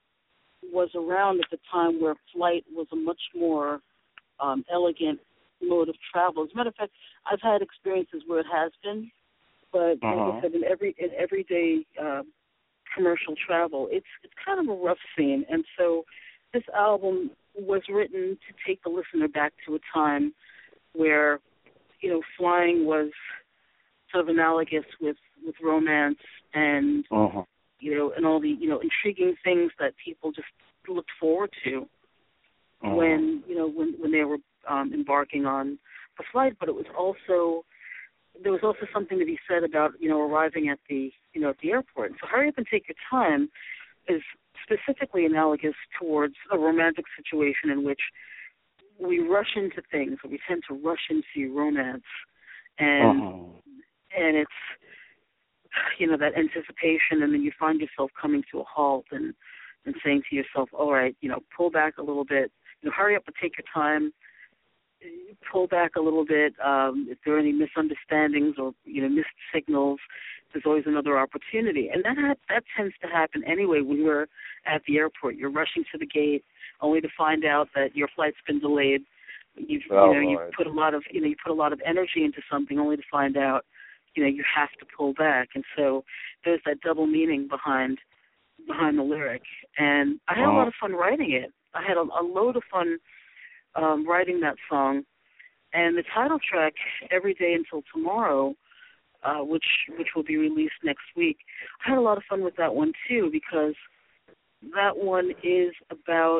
was around at the time where flight was a much more um, elegant mode of travel. As a matter of fact, I've had experiences where it has been, but uh-huh. like I said, in every in everyday uh, commercial travel, it's it's kind of a rough scene. And so this album was written to take the listener back to a time where, you know, flying was sort of analogous with, with romance and uh-huh. you know, and all the, you know, intriguing things that people just looked forward to uh-huh. when, you know, when, when they were um, embarking on the flight. But it was also, there was also something to be said about, you know, arriving at the, you know, at the airport. So Hurry Up and Take Your Time is specifically analogous towards a romantic situation in which we rush into things, or we tend to rush into romance, and uh-huh. and it's, you know, that anticipation, and then you find yourself coming to a halt and, and saying to yourself, all right, you know, pull back a little bit, you know, hurry up and take your time, pull back a little bit. Um, if there are any misunderstandings or, you know, missed signals, there's always another opportunity. And that ha- that tends to happen anyway when you're at the airport. You're rushing to the gate only to find out that your flight's been delayed. You've, oh, you know, Lord. you put a lot of, you know, you put a lot of energy into something only to find out, you know, you have to pull back. And so there's that double meaning behind behind the lyric. And I had a lot of fun writing it. I had a, a load of fun um, writing that song. And the title track, Every Day Until Tomorrow, uh, which which will be released next week, I had a lot of fun with that one too, because that one is about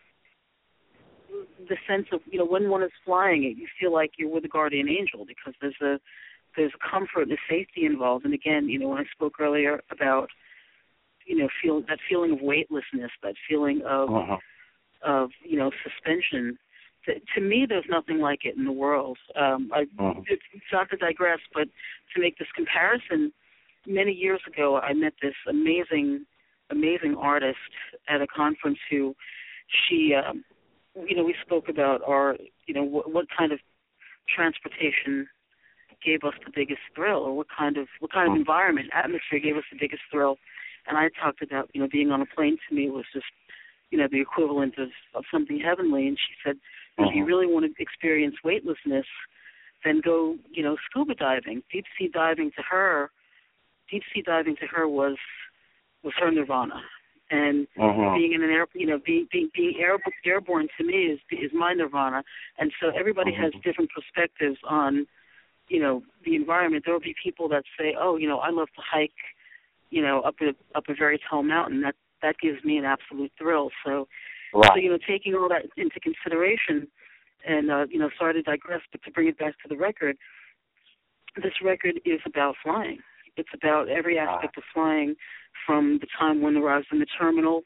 the sense of, you know, when one is flying it, you feel like you're with a guardian angel because there's a there's a comfort and a safety involved. And again, you know, when I spoke earlier about, you know, feel that feeling of weightlessness, that feeling of uh-huh. of you know, suspension. To, to me, there's nothing like it in the world. Um, I, uh-huh. It's not to digress, but to make this comparison, many years ago, I met this amazing, amazing artist at a conference who, she, um, you know, we spoke about our, you know, what, what kind of transportation gave us the biggest thrill, or what kind of what kind of environment, atmosphere gave us the biggest thrill. And I talked about, you know, being on a plane to me was just, you know, the equivalent of, of something heavenly. And she said, if you really want to experience weightlessness, then go, you know, scuba diving. Deep sea diving to her, deep sea diving to her was was her nirvana. And uh-huh. being in an air, you know, being being, being air, airborne to me is is my nirvana. And so everybody uh-huh. has different perspectives on, you know, the environment. There will be people that say, oh, you know, I love to hike, you know, up a up a very tall mountain. That that gives me an absolute thrill. So, right. so you know, taking all that into consideration, and uh, you know, sorry to digress, but to bring it back to the record, this record is about flying. It's about every aspect of flying, from the time one arrives in the terminal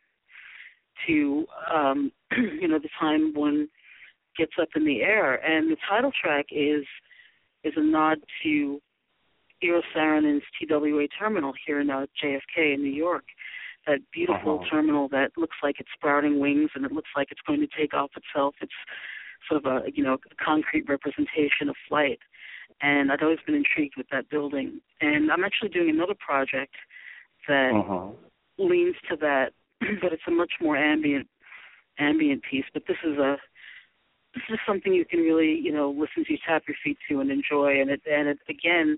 to, um, you know, the time one gets up in the air. And the title track is is a nod to Eero Saarinen's T W A terminal here in uh, J F K in New York. That beautiful uh-huh. terminal that looks like it's sprouting wings and it looks like it's going to take off itself. It's sort of a, you know, a concrete representation of flight. And I'd always been intrigued with that building. And I'm actually doing another project that uh-huh. leans to that, but it's a much more ambient ambient piece. But this is a this is something you can really, you know, listen to, tap your feet to, and enjoy. And it and it again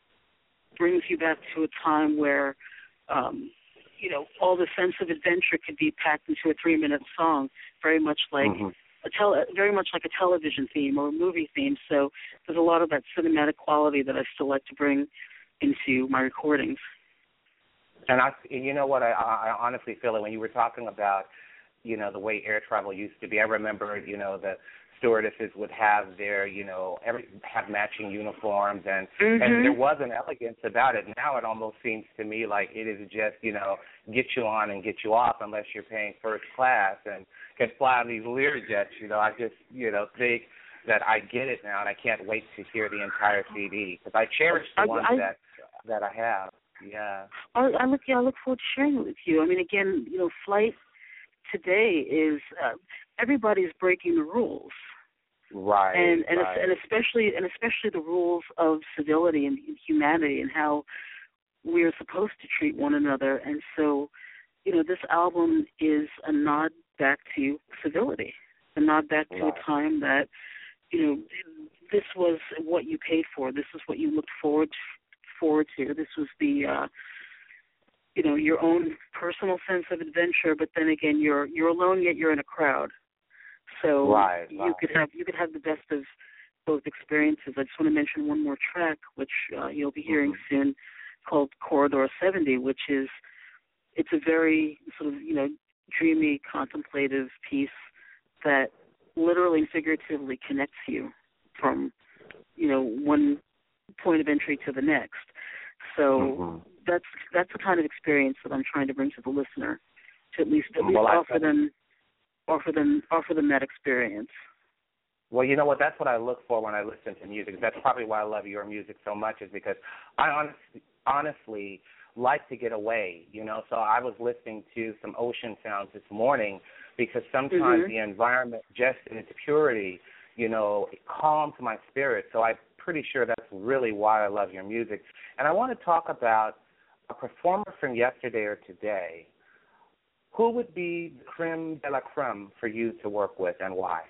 brings you back to a time where, um, you know, all the sense of adventure could be packed into a three-minute song, very much like. Uh-huh. A tele, very much like a television theme or a movie theme. So there's a lot of that cinematic quality that I still like to bring into my recordings. And I, you know what, I, I honestly feel it when you were talking about, you know, the way air travel used to be. I remember, you know, the stewardesses would have their, you know, every have matching uniforms, and mm-hmm. and there was an elegance about it. Now it almost seems to me like it is just, you know, get you on and get you off unless you're paying first class and can fly on these Learjets. You know, I just, you know, think that I get it now, and I can't wait to hear the entire C D because I cherish the I, ones I, that that I have. Yeah. I, I look, yeah, I look forward to sharing it with you. I mean, again, you know, flight today is uh, everybody's breaking the rules. Right. And and, right. and especially and especially the rules of civility and humanity and how we are supposed to treat one another. And so, you know, this album is a nod back to civility, a nod back to right. a time that, you know, this was what you paid for. This is what you looked forward forward to. This was the, uh, you know, your own personal sense of adventure. But then again, you're you're alone, yet you're in a crowd. So right, you right. could have you could have the best of both experiences. I just want to mention one more track, which uh, you'll be hearing mm-hmm. soon, called Corridor seventy, which is it's a very sort of, you know, dreamy, contemplative piece that literally and figuratively connects you from, you know, one point of entry to the next. So mm-hmm. that's that's the kind of experience that I'm trying to bring to the listener, to at least at least well, offer them. Offer them, offer them that experience. Well, you know what? That's what I look for when I listen to music. That's probably why I love your music so much, is because I honestly, honestly like to get away. You know, so I was listening to some ocean sounds this morning because sometimes mm-hmm. the environment, just in its purity, you know, it calms my spirit. So I'm pretty sure that's really why I love your music. And I want to talk about a performer from yesterday or today. Who would be the creme de la creme for you to work with, and why?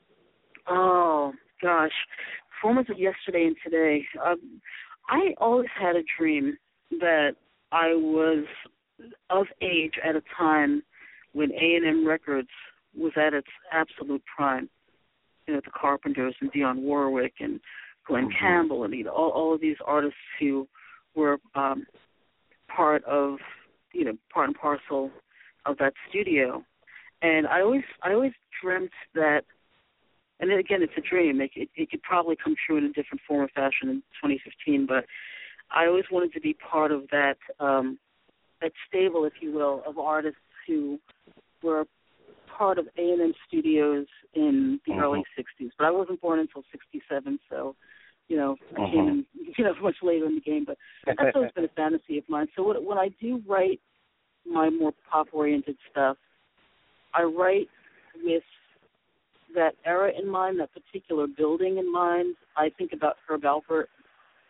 Oh, gosh. Performance of yesterday and today. Um, I always had a dream that I was of age at a time when A and M Records was at its absolute prime. You know, the Carpenters and Dionne Warwick and Glenn mm-hmm. Campbell and, you know, all, all of these artists who were um, part of, you know, part and parcel of that studio. And I always I always dreamt that, and then again, it's a dream. It, it, it could probably come true in a different form or fashion in twenty fifteen, but I always wanted to be part of that, um, that stable, if you will, of artists who were part of A and M Studios in the mm-hmm. early sixties. But I wasn't born until sixty-seven, so, you know, I mm-hmm. came in, you know, much later in the game. But that's always been a fantasy of mine. So when I do write my more pop-oriented stuff, I write with that era in mind, that particular building in mind. I think about Herb Alpert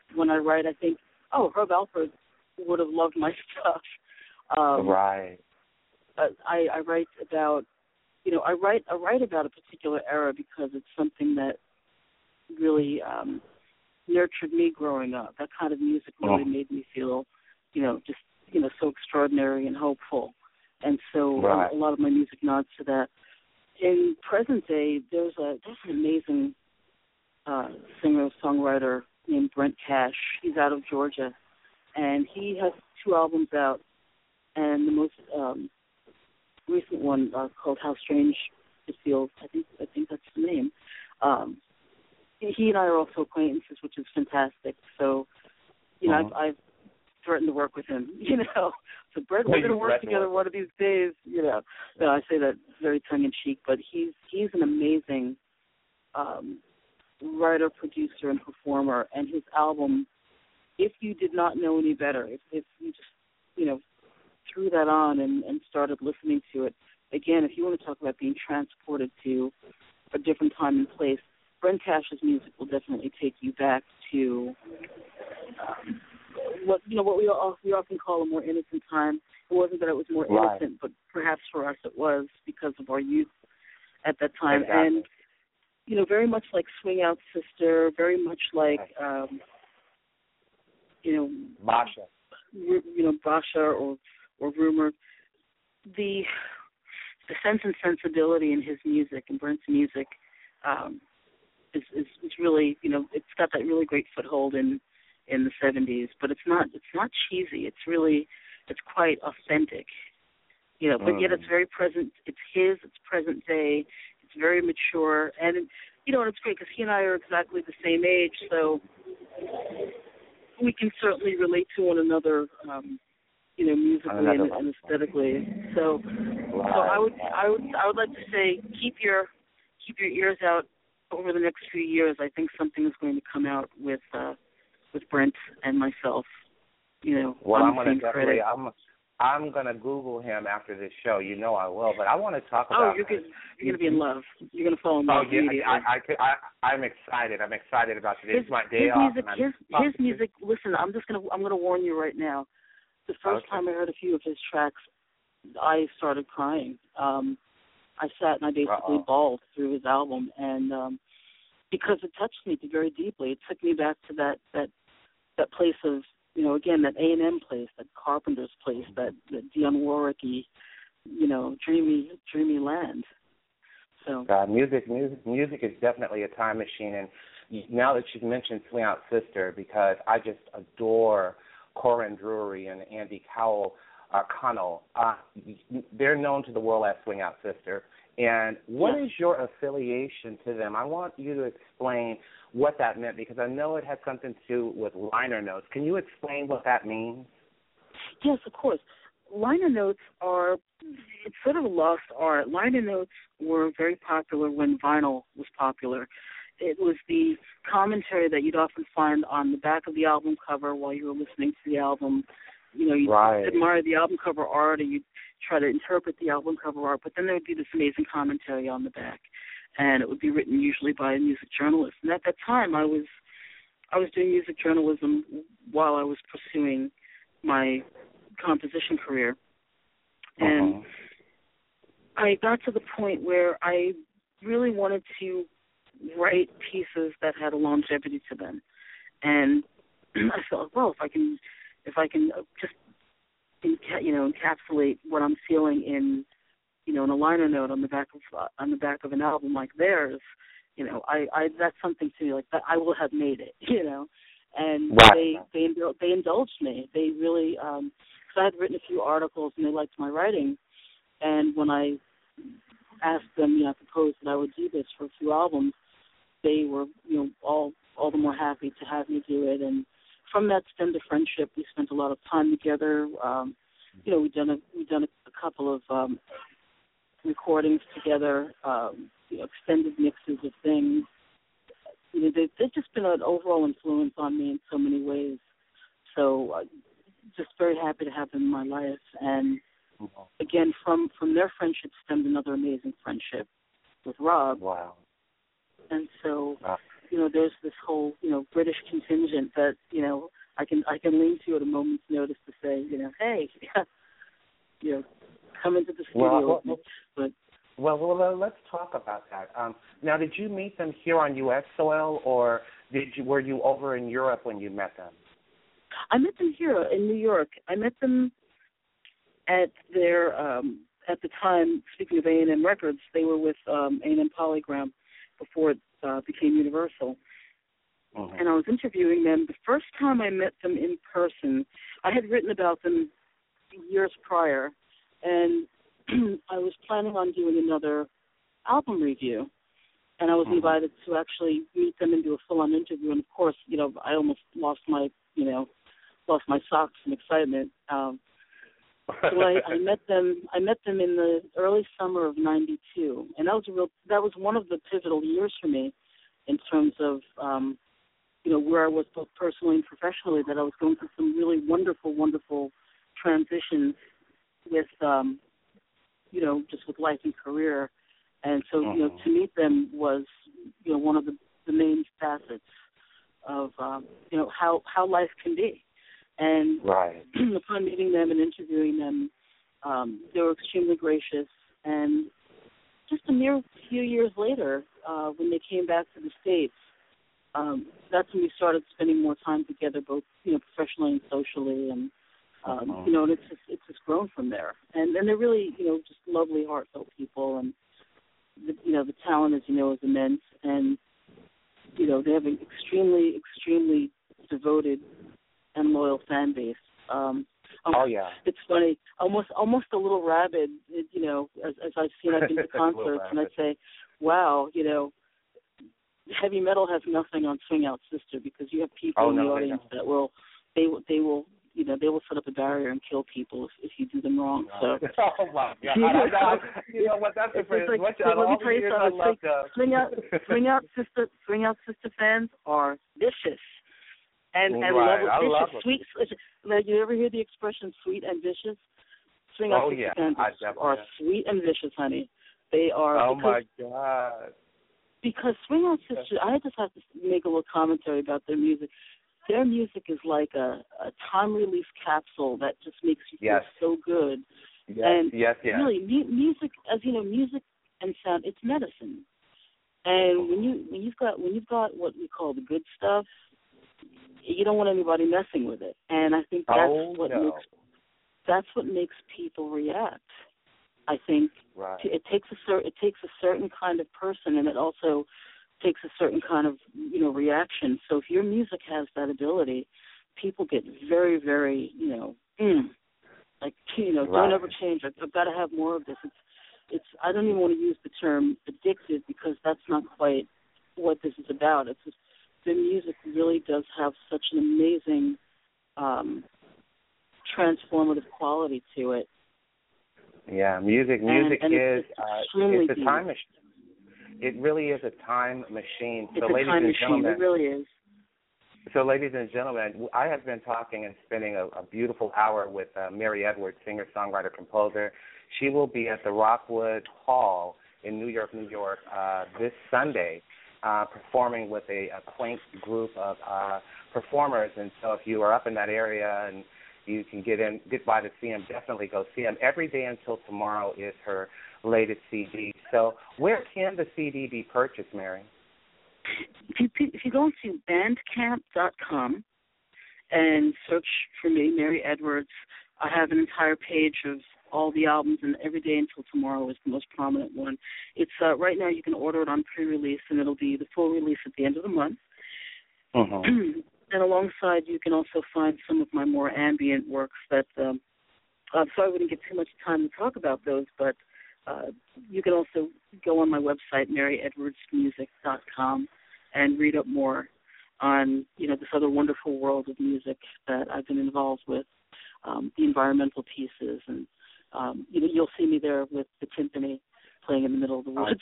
when I write, I think, oh, Herb Alpert would have loved my stuff. Um, right. I, I write about, you know, I write I write about a particular era because it's something that really um, nurtured me growing up. That kind of music really oh. made me feel, you know, just, you know, so extraordinary and hopeful. And so right. a, a lot of my music nods to that. In present day, there's a there's an amazing uh, singer songwriter named Brent Cash. He's out of Georgia, and he has two albums out. And the most um, recent one uh, called "How Strange It Feels," I think I think that's the name. Um, he and I are also acquaintances, which is fantastic. So, you know, uh-huh. I've, I've threatened to work with him. You know, so Brett, we're going to work together one of these days. You know, no, I say that very tongue in cheek, but he's he's an amazing um, writer, producer, and performer. And his album, if you did not know any better, if, if you just you know threw that on and, and started listening to it, again, if you want to talk about being transported to a different time and place, Brent Cash's music will definitely take you back to um, what you know what we all, we often call a more innocent time. It wasn't that it was more right. innocent, but perhaps for us it was because of our youth at that time. Exactly. And you know, very much like Swing Out Sister, very much like um, you know, Basha, you know, Basha or or Rumor. The the sense and sensibility in his music and Brent's music. Um, Is, is, is really, you know, it's got that really great foothold in, in the seventies, but it's not it's not cheesy. It's really, it's quite authentic, you know. But mm. yet it's very present. It's his. It's present day. It's very mature, and you know, and it's great because he and I are exactly the same age, so we can certainly relate to one another, um, you know, musically and, and aesthetically. So, right. so I would I would I would like to say keep your keep your ears out. Over the next few years, I think something is going to come out with uh, with Brent and myself. You know, well, on I'm the going same to definitely. credit. I'm I'm going to Google him after this show. You know I will, but I want to talk oh, about. you're good. You're going to be in love. You're going to fall in Oh love yeah, immediately. I, I, I, I'm excited. I'm excited about today. His, It's my day his off. music, and his I'm his music. Listen, I'm just going to I'm going to warn you right now. The first okay. time I heard a few of his tracks, I started crying. Um, I sat and I basically Uh-oh. bawled through his album, and um, because it touched me very deeply. It took me back to that that that place of, you know, again, that A and M place, that Carpenter's place, that, that Dionne Warwick-y, you know, dreamy, dreamy land. So God, music, music, music is definitely a time machine. And now that you've mentioned Swing Out Sister, because I just adore Corinne Drury and Andy Cowell, uh, Connell. Uh, they're known to the world as Swing Out Sister. And what yeah. is your affiliation to them? I want you to explain what that meant, because I know it had something to do with liner notes. Can you explain what that means? Yes, of course. Liner notes are, it's sort of a lost art. Liner notes were very popular when vinyl was popular. It was the commentary that you'd often find on the back of the album cover while you were listening to the album. You know, you'd right. admire the album cover art, or you'd try to interpret the album cover art, but then there would be this amazing commentary on the back, and it would be written usually by a music journalist. And at that time, I was I was doing music journalism while I was pursuing my composition career, and uh-huh. I got to the point where I really wanted to write pieces that had a longevity to them, and I thought, well, if I can, if I can just you know encapsulate what I'm feeling in you know in a liner note on the back of uh, on the back of an album like theirs, you know, I, I that's something to me like that. I will have made it, you know, and right. they they they indulged me. They really, um, because I had written a few articles and they liked my writing, and when I asked them, you know, I proposed that I would do this for a few albums, they were, you know, all all the more happy to have me do it. And from that stemmed a friendship. We spent a lot of time together. Um, you know, we've done a we've done a, a couple of um, recordings together. Um, you know, extended mixes of things. You know, they've, they've just been an overall influence on me in so many ways. So, uh, just very happy to have them in my life. And again, from from their friendship stemmed another amazing friendship with Rob. Wow. And so, wow. you know, there's this whole, you know, British contingent that, you know, I can I can lean to at a moment's notice to say, you know, hey, you know, come into the studio well, with me. But well, well, well, let's talk about that. Um, now, did you meet them here on U S soil, or did you were you over in Europe when you met them? I met them here in New York. I met them at their um, at the time. Speaking of A and M Records, they were with um, A and M Polygram before it uh, became Universal. Mm-hmm. And I was interviewing them. The first time I met them in person, I had written about them years prior, and I was planning on doing another album review, and I was mm-hmm. invited to actually meet them and do a full-on interview. And of course, you know, I almost lost my, you know, lost my socks in excitement. Um, so I, I met them. I met them in the early summer of ninety-two, and that was a real. That was one of the pivotal years for me, in terms of, um, you know, where I was both personally and professionally. That I was going through some really wonderful, wonderful transitions with. Um, you know, just with life and career. And so, you know, to meet them was, you know, one of the, the main facets of, um, you know, how, how life can be. And right. upon meeting them and interviewing them, um, they were extremely gracious. And just a mere few years later, uh, when they came back to the States, um, that's when we started spending more time together, both, you know, professionally and socially. And, Um, you know, and it's just, it's just grown from there. And and they're really, you know, just lovely, heartfelt people. And, the, you know, the talent, as you know, is immense. And, you know, they have an extremely, extremely devoted and loyal fan base. Um, oh, yeah. It's funny, almost almost a little rabid, you know, as, as I've seen, I've been to concerts, and I'd say, wow, you know, heavy metal has nothing on Swing Out Sister, because you have people oh, in no, the audience that will, they they will, you know, they will set up a barrier and kill people if, if you do them wrong. So, oh my God! I, I, you know what? That's the phrase. Like, What, let me tell you something. I Like, swing out, swing out, sister, swing out, sister fans are vicious, and and right. level, I vicious, love sweet. Like, you ever hear the expression "sweet and vicious"? Swing out, oh sister yeah, fans I are sweet and vicious, honey. They are. Oh because, my God! Because swing out, sister. I just have to make a little commentary about their music. Their music is like a, a time-release capsule that just makes you feel yes. so good. Yes, and yes, yes. really, mu- music, as you know, music and sound, it's medicine. And when you when you've got when you've got what we call the good stuff, you don't want anybody messing with it. And I think that's oh, what no. makes that's what makes people react. I think right. it takes a cer- it takes a certain kind of person, and it also takes a certain kind of, you know, reaction. So if your music has that ability, people get very, very, you know, mm, like, you know, right. don't ever change. I've, I've got to have more of this. It's, it's. I don't even want to use the term addictive, because that's not quite what this is about. It's just, the music really does have such an amazing um, transformative quality to it. Yeah, music. Music and, and is it's, uh, extremely it's a time machine. It really is a time machine. It's so, a ladies time and machine. gentlemen, It really is. So, ladies and gentlemen, I have been talking and spending a, a beautiful hour with uh, Mary Edwards, singer, songwriter, composer. She will be at the Rockwood Hall in New York, New York, uh, this Sunday, uh, performing with a, a quaint group of uh, performers. And so, if you are up in that area and you can get in, get by to see them, definitely go see them. Every Day Until Tomorrow is her latest C D. So, where can the C D be purchased, Mary? If you if you go to bandcamp dot com and search for me, Mary Edwards, I have an entire page of all the albums, and Every Day Until Tomorrow is the most prominent one. It's uh, right now you can order it on pre-release, and it'll be the full release at the end of the month. Mm-hmm. And alongside, you can also find some of my more ambient works that. Um, uh, so I wouldn't get too much time to talk about those, but. Uh, you can also go on my website, mary edwards music dot com, and read up more on, you know, this other wonderful world of music that I've been involved with, um, the environmental pieces, and um, you know, you'll see me there with the timpani playing in the middle of the woods.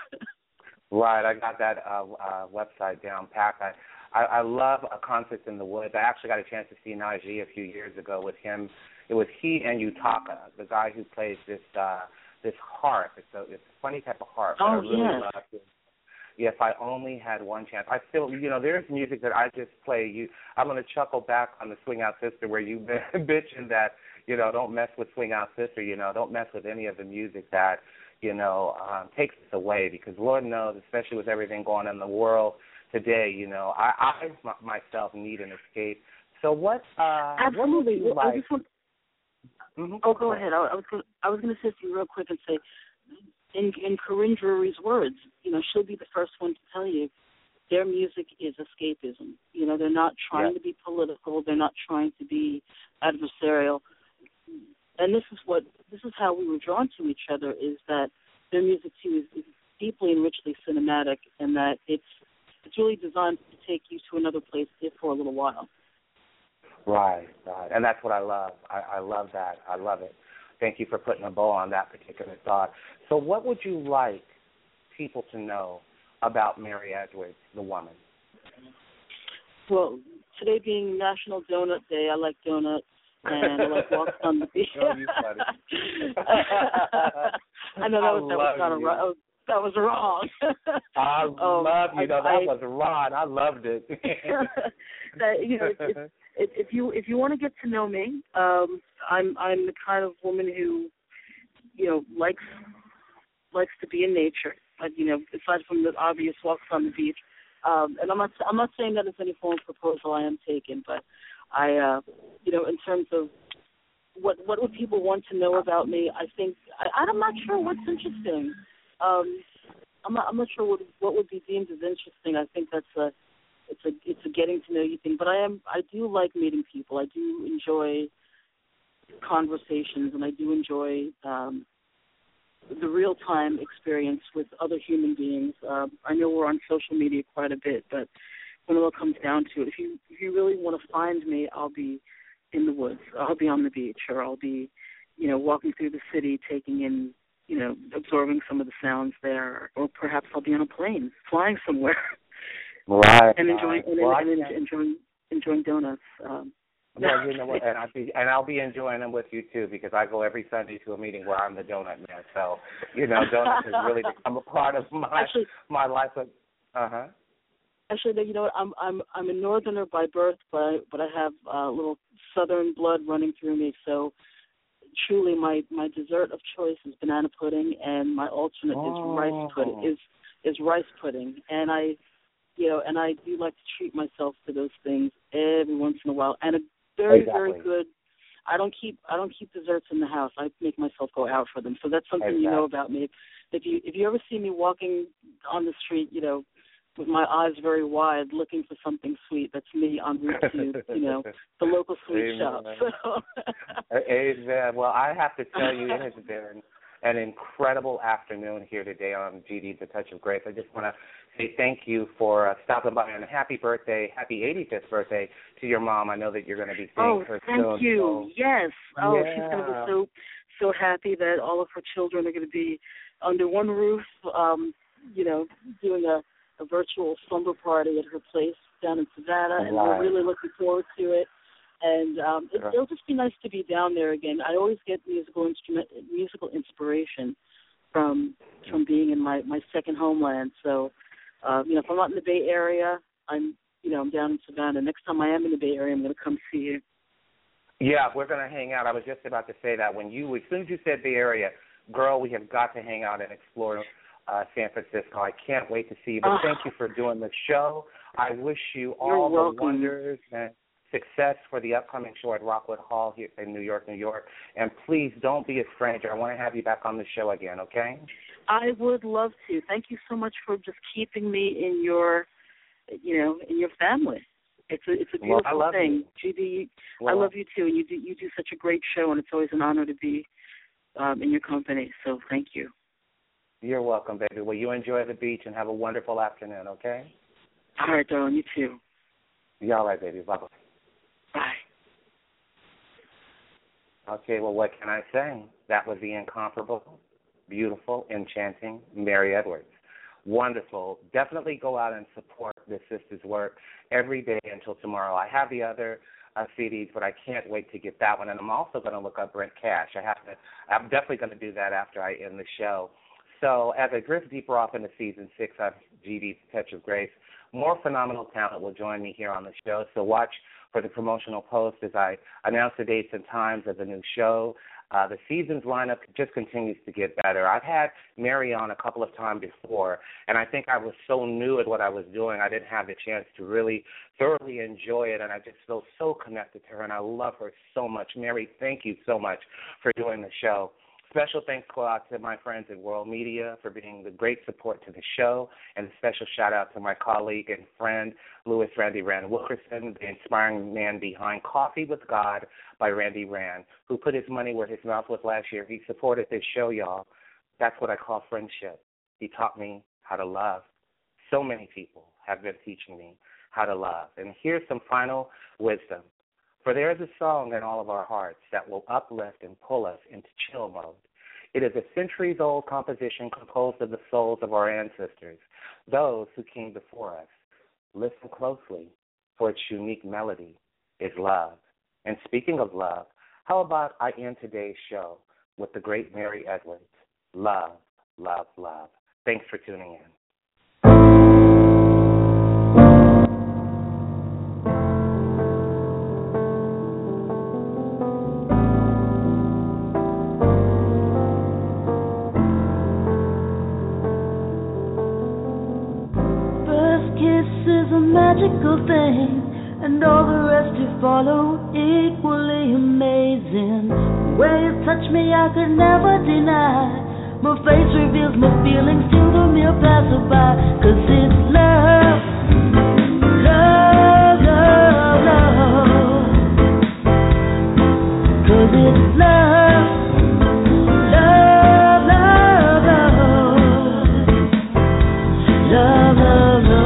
Right, I got that uh, uh, website down packed. I, I, I love a concert in the woods. I actually got a chance to see Najee a few years ago with him. It was he and Utaka, the guy who plays this uh, this harp. It's a, it's a funny type of harp. Oh, I really yes. love it. If I only had one chance. I still, you know, there's music that I just play. You, I'm going to chuckle back on the Swing Out Sister where you mentioned that, you know, don't mess with Swing Out Sister, you know, don't mess with any of the music that, you know, um, takes us away, because Lord knows, especially with everything going on in the world today, you know, I, I m- myself need an escape. So what, uh, Absolutely. what would you Well, I like? just want, Mm-hmm. oh, go ahead. I, I was gonna, I was going to say to you real quick and say, in, in Corinne Drury's words, you know, she'll be the first one to tell you their music is escapism. You know, they're not trying Yeah. to be political. They're not trying to be adversarial. And this is what, this is how we were drawn to each other, is that their music, too, is, is deeply and richly cinematic, and that it's it's really designed to take you to another place, if for a little while. Right, right. And that's what I love. I, I love that. I love it. Thank you for putting a bow on that particular thought. So what would you like people to know about Mary Edwards, the woman? Well, today being National Donut Day, I like donuts, and I like walks on the beach. Oh, you funny. I know that I was, that was kind of wrong. That was wrong. I um, love you. I, know, that I, was Ron. I loved it. that, you know, it's, it's, If, if you if you want to get to know me, um, I'm I'm the kind of woman who, you know, likes likes to be in nature. Like, you know, aside from the obvious walks on the beach, um, and I'm not I'm not saying that it's any form of proposal I am taking, but I, uh, you know, in terms of what what would people want to know about me, I think I, I'm not sure what's interesting. Um, I'm not I'm not sure what what would be deemed as interesting. I think that's a It's a it's a getting to know you thing, but I am I do like meeting people. I do enjoy conversations, and I do enjoy um, the real time experience with other human beings. Uh, I know we're on social media quite a bit, but when it all comes down to it, if you if you really want to find me, I'll be in the woods. I'll be on the beach, or I'll be, you know, walking through the city, taking in, you know, absorbing some of the sounds there, or perhaps I'll be on a plane, flying somewhere. Right. And enjoying and, well, and, and enjoying enjoying donuts. Um, well, you know what, and I'll be and I'll be enjoying them with you too, because I go every Sunday to a meeting where I'm the donut man. So, you know, donuts has really become a part of my actually, my life. Uh huh. Actually, you know what? I'm I'm I'm a northerner by birth, but I, but I have a little southern blood running through me. So, truly, my, my dessert of choice is banana pudding, and my alternate oh. is rice pudding. Is is rice pudding, and I. You know, and I do like to treat myself to those things every once in a while. And a very, exactly. very good. I don't keep I don't keep desserts in the house. I make myself go out for them. So that's something exactly. you know about me. If you if you ever see me walking on the street, you know, with my eyes very wide, looking for something sweet, that's me en route to, you know, the local sweet Amen. shop. So. Amen. Well, I have to tell you, it has been an incredible afternoon here today on G D's A Touch of Grace. I just want to say thank you for uh, stopping by, and a happy birthday, happy eighty-fifth birthday to your mom. I know that you're going to be seeing oh, her thank soon. you. So. Yes. Oh, yeah. she's going to be so so happy that all of her children are going to be under one roof, um, you know, doing a, a virtual slumber party at her place down in Savannah, and right. we're really looking forward to it. And um, it, it'll just be nice to be down there again. I always get musical instrument, musical inspiration from from being in my, my second homeland. So, uh, you know, if I'm not in the Bay Area, I'm you know I'm down in Savannah. Next time I am in the Bay Area, I'm going to come see you. Yeah, we're going to hang out. I was just about to say that when you, as soon as you said Bay Area, girl, we have got to hang out and explore uh, San Francisco. I can't wait to see you. But uh, thank you for doing the show. I wish you all the wonders and success for the upcoming show at Rockwood Hall here in New York, New York. And please don't be a stranger. I want to have you back on the show again, okay? I would love to. Thank you so much for just keeping me in your, you know, in your family. It's a it's a beautiful well, I love thing. You. G D, well, I love you too. You do you do such a great show, and it's always an honor to be um, in your company. So thank you. You're welcome, baby. Well, you enjoy the beach and have a wonderful afternoon, okay? All right, darling. You too. Yeah, all right, baby. Bye-bye. Bye. Okay, well, what can I say? That was the incomparable, beautiful, enchanting Mary Edwards. Wonderful. Definitely go out and support this sister's work every day until tomorrow. I have the other uh, C Ds, but I can't wait to get that one. And I'm also going to look up Brent Cash. I have to. I'm definitely going to do that after I end the show. So as I drift deeper off into season six of G D's Touch of Grace, more phenomenal talent will join me here on the show. So watch for the promotional post as I announce the dates and times of the new show. Uh, the season's lineup just continues to get better. I've had Mary on a couple of times before, and I think I was so new at what I was doing, I didn't have the chance to really thoroughly enjoy it, and I just feel so connected to her, and I love her so much. Mary, thank you so much for doing the show. Special thanks go out to my friends at World Media for being the great support to the show, and a special shout-out to my colleague and friend, Louis Randy Rand Wilkerson, the inspiring man behind Coffee with God by Randy Rand, who put his money where his mouth was last year. He supported this show, y'all. That's what I call friendship. He taught me how to love. So many people have been teaching me how to love. And here's some final wisdom. For there is a song in all of our hearts that will uplift and pull us into chill mode. It is a centuries-old composition composed of the souls of our ancestors, those who came before us. Listen closely, for its unique melody is love. And speaking of love, how about I end today's show with the great Mary Edwards? Love, love, love. Thanks for tuning in. Magical thing, and all the rest to follow, equally amazing. The way you touch me, I could never deny. My face reveals my feelings to the mere passerby. Cause it's love, love, love, love. Cause it's love, love, love, love. Love, love, love.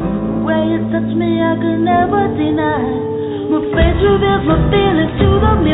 Touch me, I could never deny. My face reveals my feelings to the mirror.